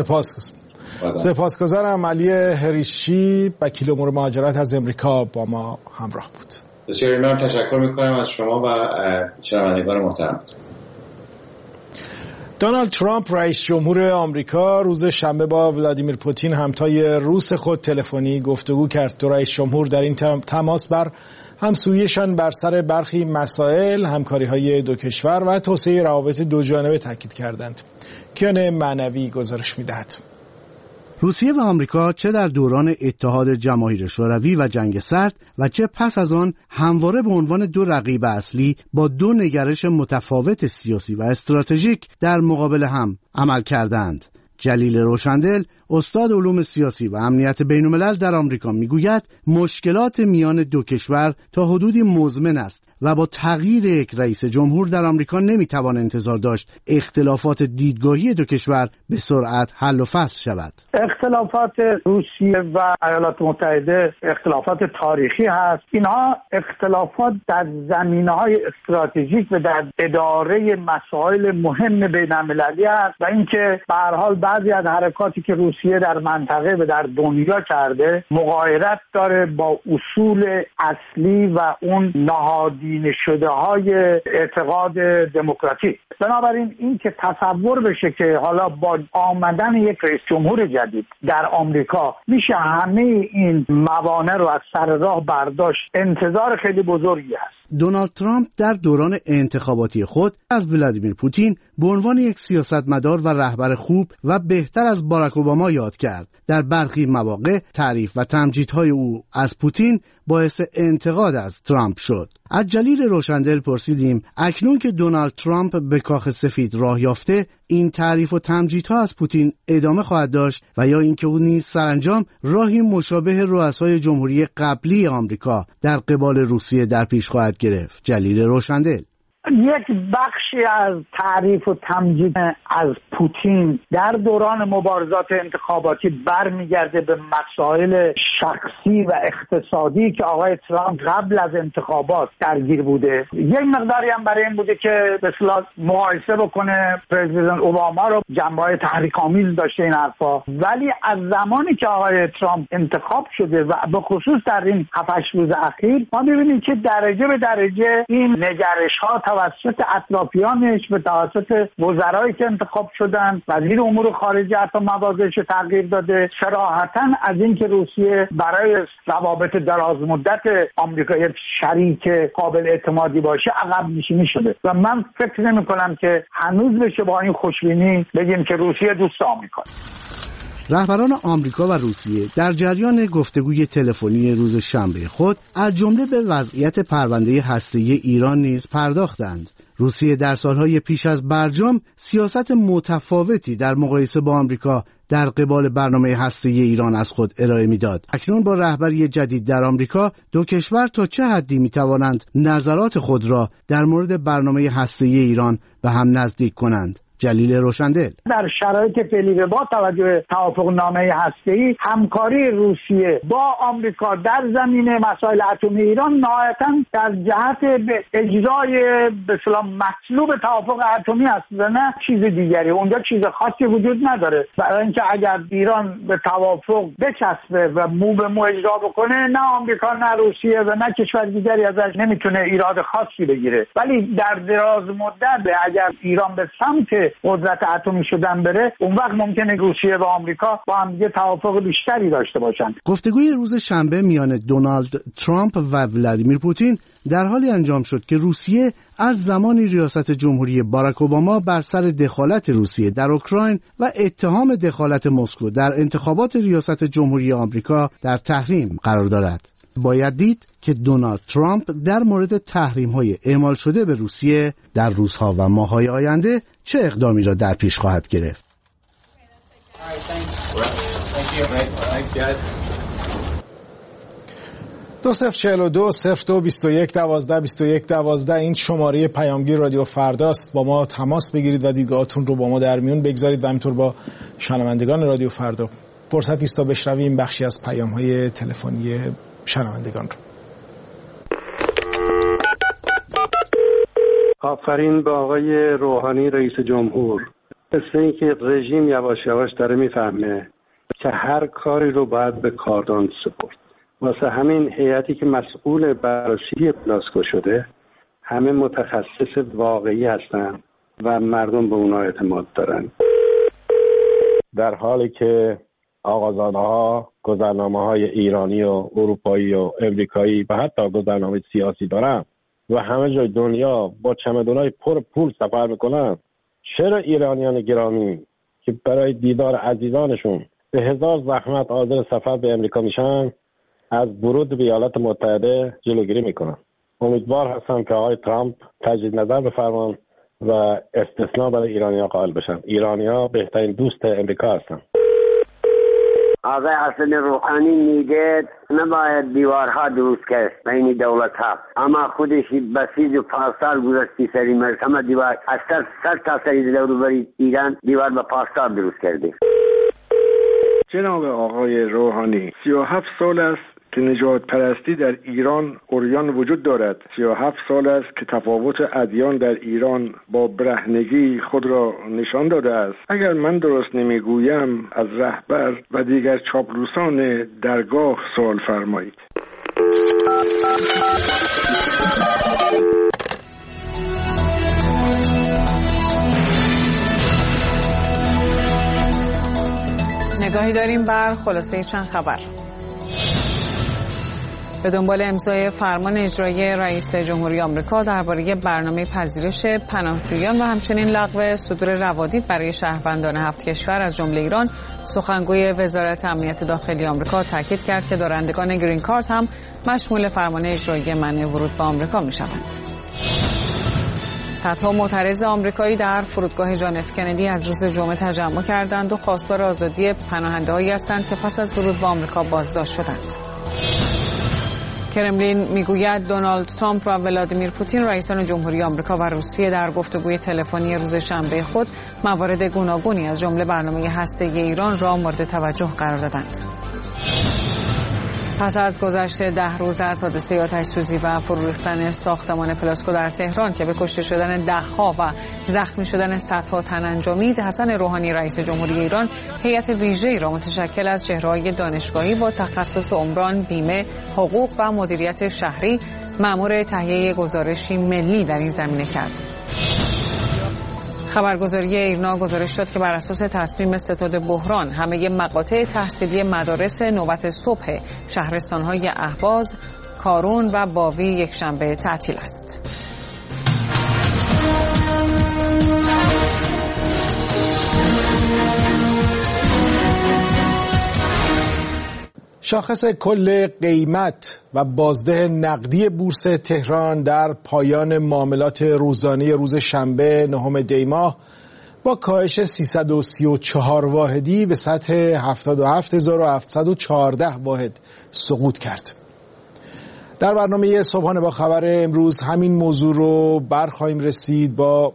سپاسگزارم. علی هریشی، وکیل امور مهاجرت از امریکا با ما همراه بود. بسیار ممنون، تشکر می‌کنم از شما و شنوندگان محترم. دونالد ترامپ رئیس جمهور آمریکا روز شنبه با ولادیمیر پوتین همتای روس خود تلفنی گفتگو کرد. دو رئیس جمهور در این تماس بر همسوییشان بر سر برخی مسائل، همکاری‌های دو کشور و توسعه روابط دو جانبه تاکید کردند. کیان معنوی گزارش می‌دهد. روسیه و آمریکا چه در دوران اتحاد جماهیر شوروی و جنگ سرد و چه پس از آن همواره به عنوان دو رقیب اصلی با دو نگرش متفاوت سیاسی و استراتژیک در مقابل هم عمل کردند. جلیل روشندل، استاد علوم سیاسی و امنیت بین‌الملل در آمریکا میگوید مشکلات میان دو کشور تا حدودی مزمن است و با تغییر یک رئیس جمهور در آمریکا نمیتوان انتظار داشت اختلافات دیدگاهی دو کشور به سرعت حل و فصل شود. اختلافات روسیه و ایالات متحده اختلافات تاریخی هست. اینها اختلافات در زمینه‌های استراتژیک و در اداره مسائل مهم بین‌المللی است و اینکه به هر حال بعضی از حرکاتی که روسیه در منطقه و در دنیا کرده مغایرت داره با اصول اصلی و اون نهادینه شده های اعتقاد دموکراتیک. بنابراین این که تصور بشه که حالا با آمدن یک رئیس جمهور جدید در آمریکا میشه همه این موانع رو از سر راه برداشت، انتظار خیلی بزرگی است. دونالد ترامپ در دوران انتخاباتی خود از ولادیمیر پوتین به عنوان یک سیاستمدار و رهبر خوب و بهتر از باراک اوباما یاد کرد. در برخی مواقع تعریف و تمجیدهای او از پوتین باعث انتقاد از ترامپ شد. از جلیل روشندل پرسیدیم اکنون که دونالد ترامپ به کاخ سفید راه یافته این تعریف و تمجیدها از پوتین ادامه خواهد داشت و یا اینکه او نیز سرانجام راهی مشابه رؤسای جمهوری قبلی آمریکا در قبال روسیه در پیش خواهد گرفت. جلیل روشندل: یک بخشی از تعریف و تمجید از پوتین در دوران مبارزات انتخاباتی برمیگرده به مسائل شخصی و اقتصادی که آقای ترامپ قبل از انتخابات درگیر بوده. یک مقداری هم برای این بوده که به اصطلاح مقایسه بکنه پرزیدنت اوباما رو، جنبه‌های تحریک‌آمیز داشته این حرفا. ولی از زمانی که آقای ترامپ انتخاب شده و به خصوص در این 7-8 روز اخیر ما می‌بینیم که درجه به درجه این نگرش‌ها توسط اطرافیانش و توسط وزرایی که انتخاب شدن، وزیر امور خارجه حتی مواضعش تغییر داده. صراحتاً از اینکه روسیه برای روابط دراز مدت آمریکا یک شریک قابل اعتمادی باشه عقب نشینی شده و من فکر نمی‌کنم که هنوز بشه با این خوشبینی بگیم که روسیه دوست آمریکا. رهبران آمریکا و روسیه در جریان گفتگوی تلفنی روز شنبه خود از جمله به وضعیت پرونده هسته‌ای ایران نیز پرداختند. روسیه در سالهای پیش از برجام سیاست متفاوتی در مقایسه با آمریکا در قبال برنامه هسته‌ای ایران از خود ارائه می‌داد. اکنون با رهبری جدید در آمریکا دو کشور تا چه حدی می‌توانند نظرات خود را در مورد برنامه هسته‌ای ایران به هم نزدیک کنند؟ جلیل روشندل: در شرایط فعلی با توجه به توافقنامه هسته‌ای همکاری روسیه با آمریکا در زمینه مسائل اتمی ایران نهایتاً در جهت به اجرای به اصطلاح مطلوب توافق اتمی است و نه چیز دیگری. اونجا چیز خاصی وجود نداره، برای اینکه اگر ایران به توافق بچسبه و مو به مو اجرا بکنه نه آمریکا نه روسیه و نه کشور دیگری ازش نمیتونه ایراد خاصی بگیره. ولی در دراز مدت اگر ایران به سمت قدرت اتمی شدن بره اون وقت ممکنه روسیه و آمریکا با هم دیگه توافق بیشتری داشته باشن. گفتگوی روز شنبه میان دونالد ترامپ و ولادیمیر پوتین در حالی انجام شد که روسیه از زمانی ریاست جمهوری باراک اوباما بر سر دخالت روسیه در اوکراین و اتهام دخالت مسکو در انتخابات ریاست جمهوری آمریکا در تحریم قرار دارد. باید دید که دونالد ترامپ در مورد تحریم‌های اعمال شده به روسیه در روزها و ماه‌های آینده چه اقدامی را در پیش خواهد گرفت. 2042-02-21-12 این شماره پیامگیر رادیو فرداست. با ما تماس بگیرید و دیدگاهاتون رو با ما در میون بگذارید و همینطور با شنوندگان رادیو فردا فرصتی است تا بشنویم بخشی از پیام‌های تلفنی شنوندگان رو. آفرین به آقای روحانی رئیس جمهور. مثل اینکه رژیم یواش یواش داره میفهمه که هر کاری رو باید به کاردان سپرد. واسه همین هیئتی که مسئول بررسی پلاسکو شده همه متخصص واقعی هستن و مردم به اونا اعتماد دارن. در حالی که آقازاده‌ها گذرنامه‌های ایرانی و اروپایی و امریکایی و حتی گذرنامه سیاسی دارن و همه جای دنیا با چمدونای پر پول سفر میکنن، چرا ایرانیان گرامی که برای دیدار عزیزانشون به هزار زحمت حاضر سفر به امریکا میشن از ورود به ایالات متحده جلوگیری میکنن. امیدوار هستم که آقای ترامپ تجدید نظر بفرمان و استثناء برای ایرانی‌ها قائل بشن. ایرانی‌ها بهترین دوست امریکا هستن. آقای حسن روحانی میگه نباید دیوارها درست کرد بین دولت‌ها، اما خودش بسیج و پاسدار گذاشتی سری مرسمه دیوار از سر تا سری دوروبری ایران دیوار با پاسدار درست کرده. جناب آقای روحانی 37 سال است که نجات پرستی در ایران عریان وجود دارد. 37 سال است که تفاوت ادیان در ایران با برهنگی خود را نشان داده است. اگر من درست نمیگویم از رهبر و دیگر چاپلوسان درگاه سوال فرمایید. نگاهی داریم بر خلاصه چند خبر. به دنبال امضای فرمان اجرایی رئیس جمهوری آمریکا درباره برنامه پذیرش پناهجویان و همچنین لغو صدور روادید برای شهروندان 7 کشور از جمله ایران، سخنگوی وزارت امنیت داخلی آمریکا تاکید کرد که دارندگان گرین کارت هم مشمول فرمان اجرایی منع ورود به آمریکا می‌شوند. صدها معترض آمریکایی در فرودگاه جان اف کندی از روز جمعه تجمع کردند و خواستار آزادی پناهنده‌هایی هستند که پس از ورود به آمریکا بازداشت شدند. کرملین میگوید دونالد ترامپ و ولادیمیر پوتین رئیسان جمهوری آمریکا و روسیه در گفتگوی تلفنی روز شنبه خود موارد گوناگونی از جمله برنامه هسته‌ای ایران را مورد توجه قرار دادند. پس از گذشت 10 روز از حادثه آتش‌سوزی و فرو ریختن ساختمان پلاسکو در تهران که به کشته شدن ده‌ها و زخمی شدن صدها تن انجامید، حسن روحانی رئیس جمهوری ایران هیئت ویژه‌ای را متشکل از چهره‌های دانشگاهی با تخصص عمران، بیمه، حقوق و مدیریت شهری مأمور تهیه گزارشی ملی در این زمینه کرد. خبرگزاری ایرنا گزارش داد که بر اساس تصمیم ستاد بحران همه مقاطع تحصیلی مدارس نوبت صبح شهرستان‌های اهواز، کارون و باوی یکشنبه تعطیل است. شاخص کل قیمت و بازده نقدی بورس تهران در پایان معاملات روزانه روز شنبه 9 دی ماه با کاهش 334 واحدی به سطح 77714 واحد سقوط کرد. در برنامه صبحانه با خبر امروز همین موضوع رو برخواهیم رسید با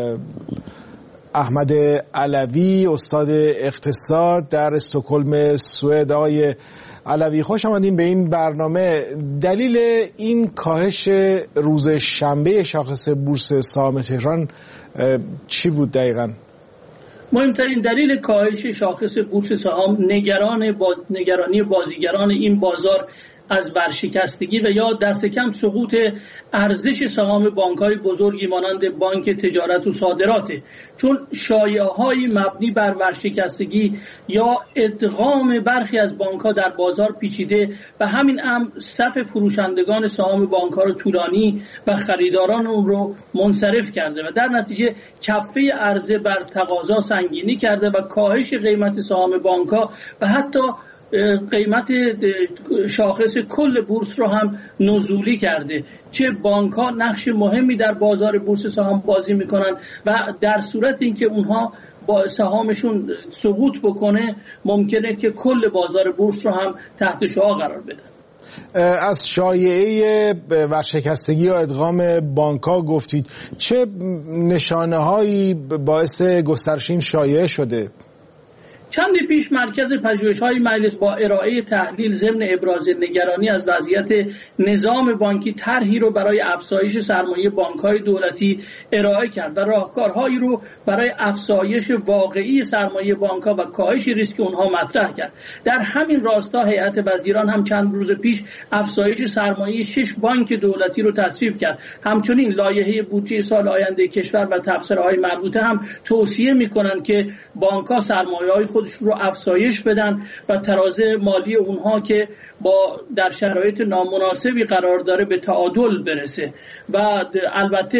احمد علوی، استاد اقتصاد در استکهلم سوئد. آقای علوی خوش آمدین به این برنامه. دلیل این کاهش روز شنبه شاخص بورس سهام تهران چی بود دقیقاً؟ مهمترین دلیل کاهش شاخص بورس سهام نگرانی بازیگران این بازار از ورشکستگی و یا دست کم سقوط ارزش سهام بانک‌های بزرگی مانند بانک تجارت و صادرات، چون شایعه‌های مبنی بر ورشکستگی یا ادغام برخی از بانک‌ها در بازار پیچیده و همین امر صف فروشندگان سهام بانک‌ها رو طولانی و خریداران اون رو منصرف کرده و در نتیجه کفه عرضه بر تقاضا سنگینی کرده و کاهش قیمت سهام بانک‌ها و حتی قیمت شاخص کل بورس رو هم نزولی کرده. چه بانک‌ها نقش مهمی در بازار بورس سهام بازی میکنن و در صورت اینکه اونها با سهامشون سقوط بکنه ممکنه که کل بازار بورس رو هم تحت شعاع قرار بدن. از شایعه ورشکستگی یا ادغام بانک‌ها گفتید، چه نشانه‌هایی باعث گسترش این شایعه شده؟ چندی پیش مرکز پژوهش‌های مجلس با ارائه تحلیل ضمن ابراز نگرانی از وضعیت نظام بانکی طرحی رو برای افزایش سرمایه بانک‌های دولتی ارائه کرد و راهکارهایی رو برای افزایش واقعی سرمایه بانک‌ها و کاهش ریسک اونها مطرح کرد. در همین راستا هیئت وزیران هم چند روز پیش افزایش سرمایه 6 بانک دولتی رو تصویب کرد. همچنین لایحه بودجه سال آینده کشور و تبصره‌های مربوطه هم توصیه می‌کنند که بانک‌ها سرمایه‌های خودش رو افزایش بدن و تراز مالی اونها که در شرایط نامناسبی قرار داره به تعادل برسه و البته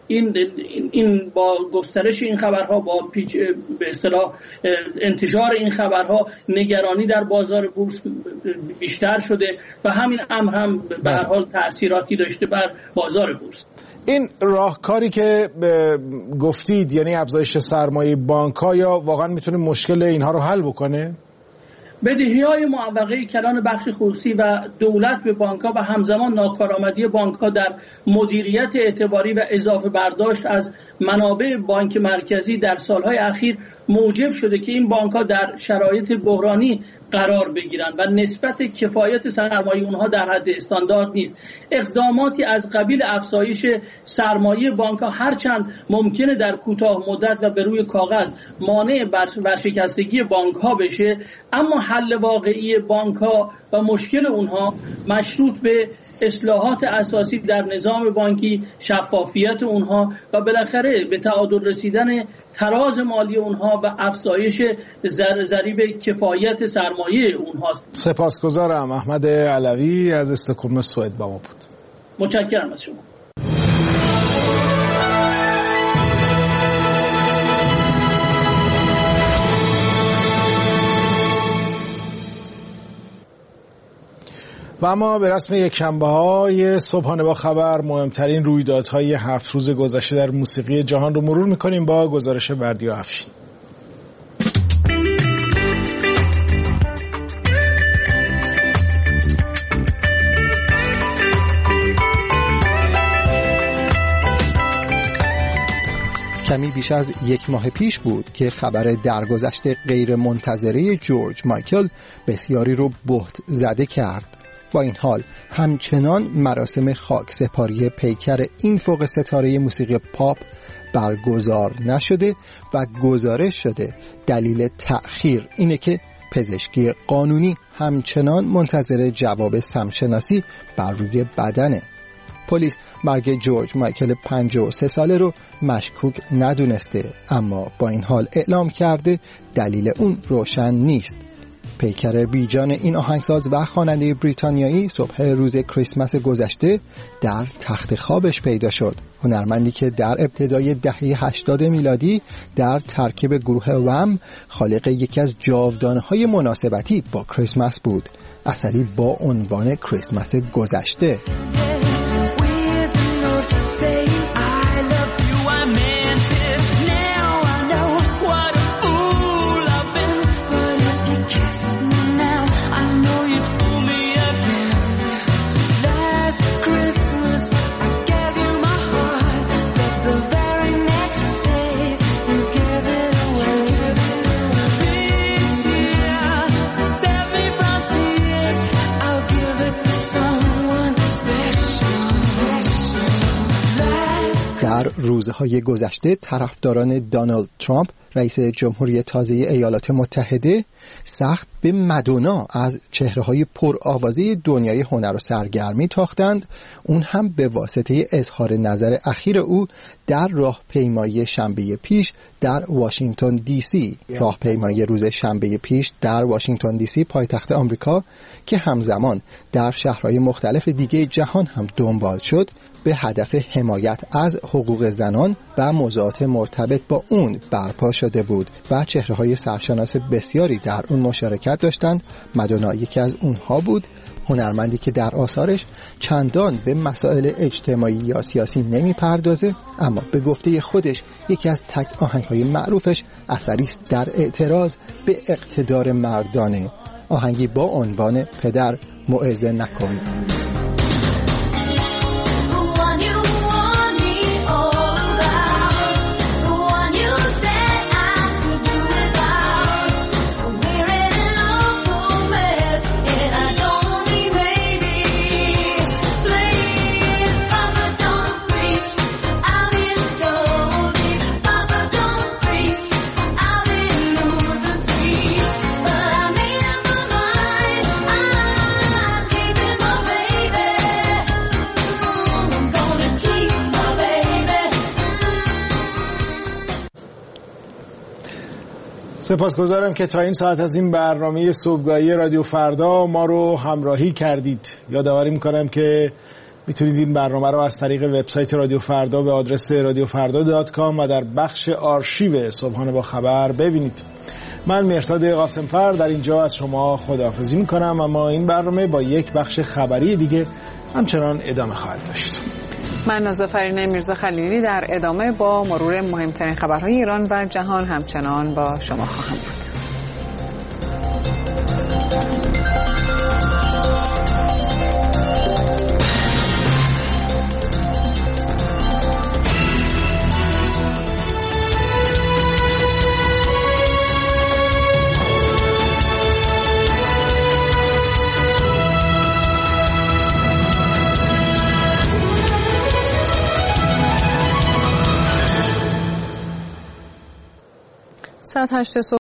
این با گسترش این خبرها، با به اصطلاح انتشار این خبرها، نگرانی در بازار بورس بیشتر شده و همین امر هم به هر حال تأثیراتی داشته بر بازار بورس. این راهکاری که گفتید، یعنی افزایش سرمایه بانک‌ها، یا واقعا میتونه مشکل اینها رو حل بکنه؟ بدهی‌های معوقه کلان بخش خصوصی و دولت به بانک‌ها و همزمان ناکارآمدی بانک‌ها در مدیریت اعتباری و اضافه برداشت از منابع بانک مرکزی در سالهای اخیر موجب شده که این بانک‌ها در شرایط بحرانی قرار بگیرند و نسبت کفایت سرمایه اونها در حد استاندارد نیست. اقداماتی از قبیل افزایش سرمایه بانک‌ها هرچند ممکنه در کوتاه مدت و به روی کاغذ مانع ورشکستگی بانک‌ها بشه، اما حل واقعی بانک‌ها و مشکل اونها مشروط به اصلاحات اساسی در نظام بانکی، شفافیت اونها و بالاخره به تعادل رسیدن تراز مالی اونها و افزایش ضریب کفایت سرمایه اونهاست. سپاسگزارم. احمد علوی از استکهلم سوئد با ما بود. متشکرم از شما. و اما به رسم یکشنبه‌های صبحانه با خبر مهمترین رویدادهای 7 روز گذشته در موسیقی جهان رو مرور می‌کنیم با گزارش بردیا افشین. کمی بیش از یک ماه پیش بود که خبر درگذشت غیر منتظره جورج مایکل بسیاری رو بهت زده کرد. با این حال همچنان مراسم خاکسپاری پیکر این فوق ستاره موسیقی پاپ برگزار نشده و گزارش شده دلیل تأخیر اینه که پزشکی قانونی همچنان منتظر جواب سمشناسی بر روی بدنه. پلیس مرگ جورج مایکل 53 ساله رو مشکوک ندونسته، اما با این حال اعلام کرده دلیل اون روشن نیست. پیکر بیجان این آهنگساز و خواننده بریتانیایی صبح روز کریسمس گذشته در تخت خوابش پیدا شد. هنرمندی که در ابتدای دهه 80 میلادی در ترکیب گروه وم خالق یکی از جاودانه‌های مناسبتی با کریسمس بود، اثری با عنوان کریسمس گذشته. در روزهای گذشته طرفداران دونالد ترامپ رئیس جمهوری تازه ایالات متحده سخت به مادونا از چهره‌های پرآوازه دنیای هنر و سرگرمی تاختند، اون هم به واسطه اظهار نظر اخیر او در راهپیمایی شنبه پیش در واشنگتن دی سی. راهپیمایی روز شنبه پیش در واشنگتن دی سی پایتخت آمریکا که همزمان در شهرهای مختلف دیگه جهان هم دنبال شد، به هدف حمایت از حقوق زنان و موضوعات مرتبط با اون برپا شده بود و چهره‌های سرشناس بسیاری در اون مشارکت داشتند. مادونا یکی از اونها بود، هنرمندی که در آثارش چندان به مسائل اجتماعی یا سیاسی نمیپردازه، اما به گفته خودش یکی از تک آهنگ‌های معروفش اثری است در اعتراض به اقتدار مردانه، آهنگی با عنوان پدر موعظه نکن. سپاسگزارم که تا این ساعت از این برنامه صبحگاهی رادیو فردا ما رو همراهی کردید. یادآوری میکنم که میتونید این برنامه رو از طریق وبسایت رادیو فردا به آدرس radiofarda.com و در بخش آرشیو صبحانه با خبر ببینید. من مهرداد قاسمفر در اینجا از شما خداحافظی میکنم، اما این برنامه با یک بخش خبری دیگه همچنان ادامه خواهد داشت. من نازافرین میرزا خلیلی در ادامه با مرور مهمترین خبرهای ایران و جهان همچنان با شما خواهم بود. ساعت 8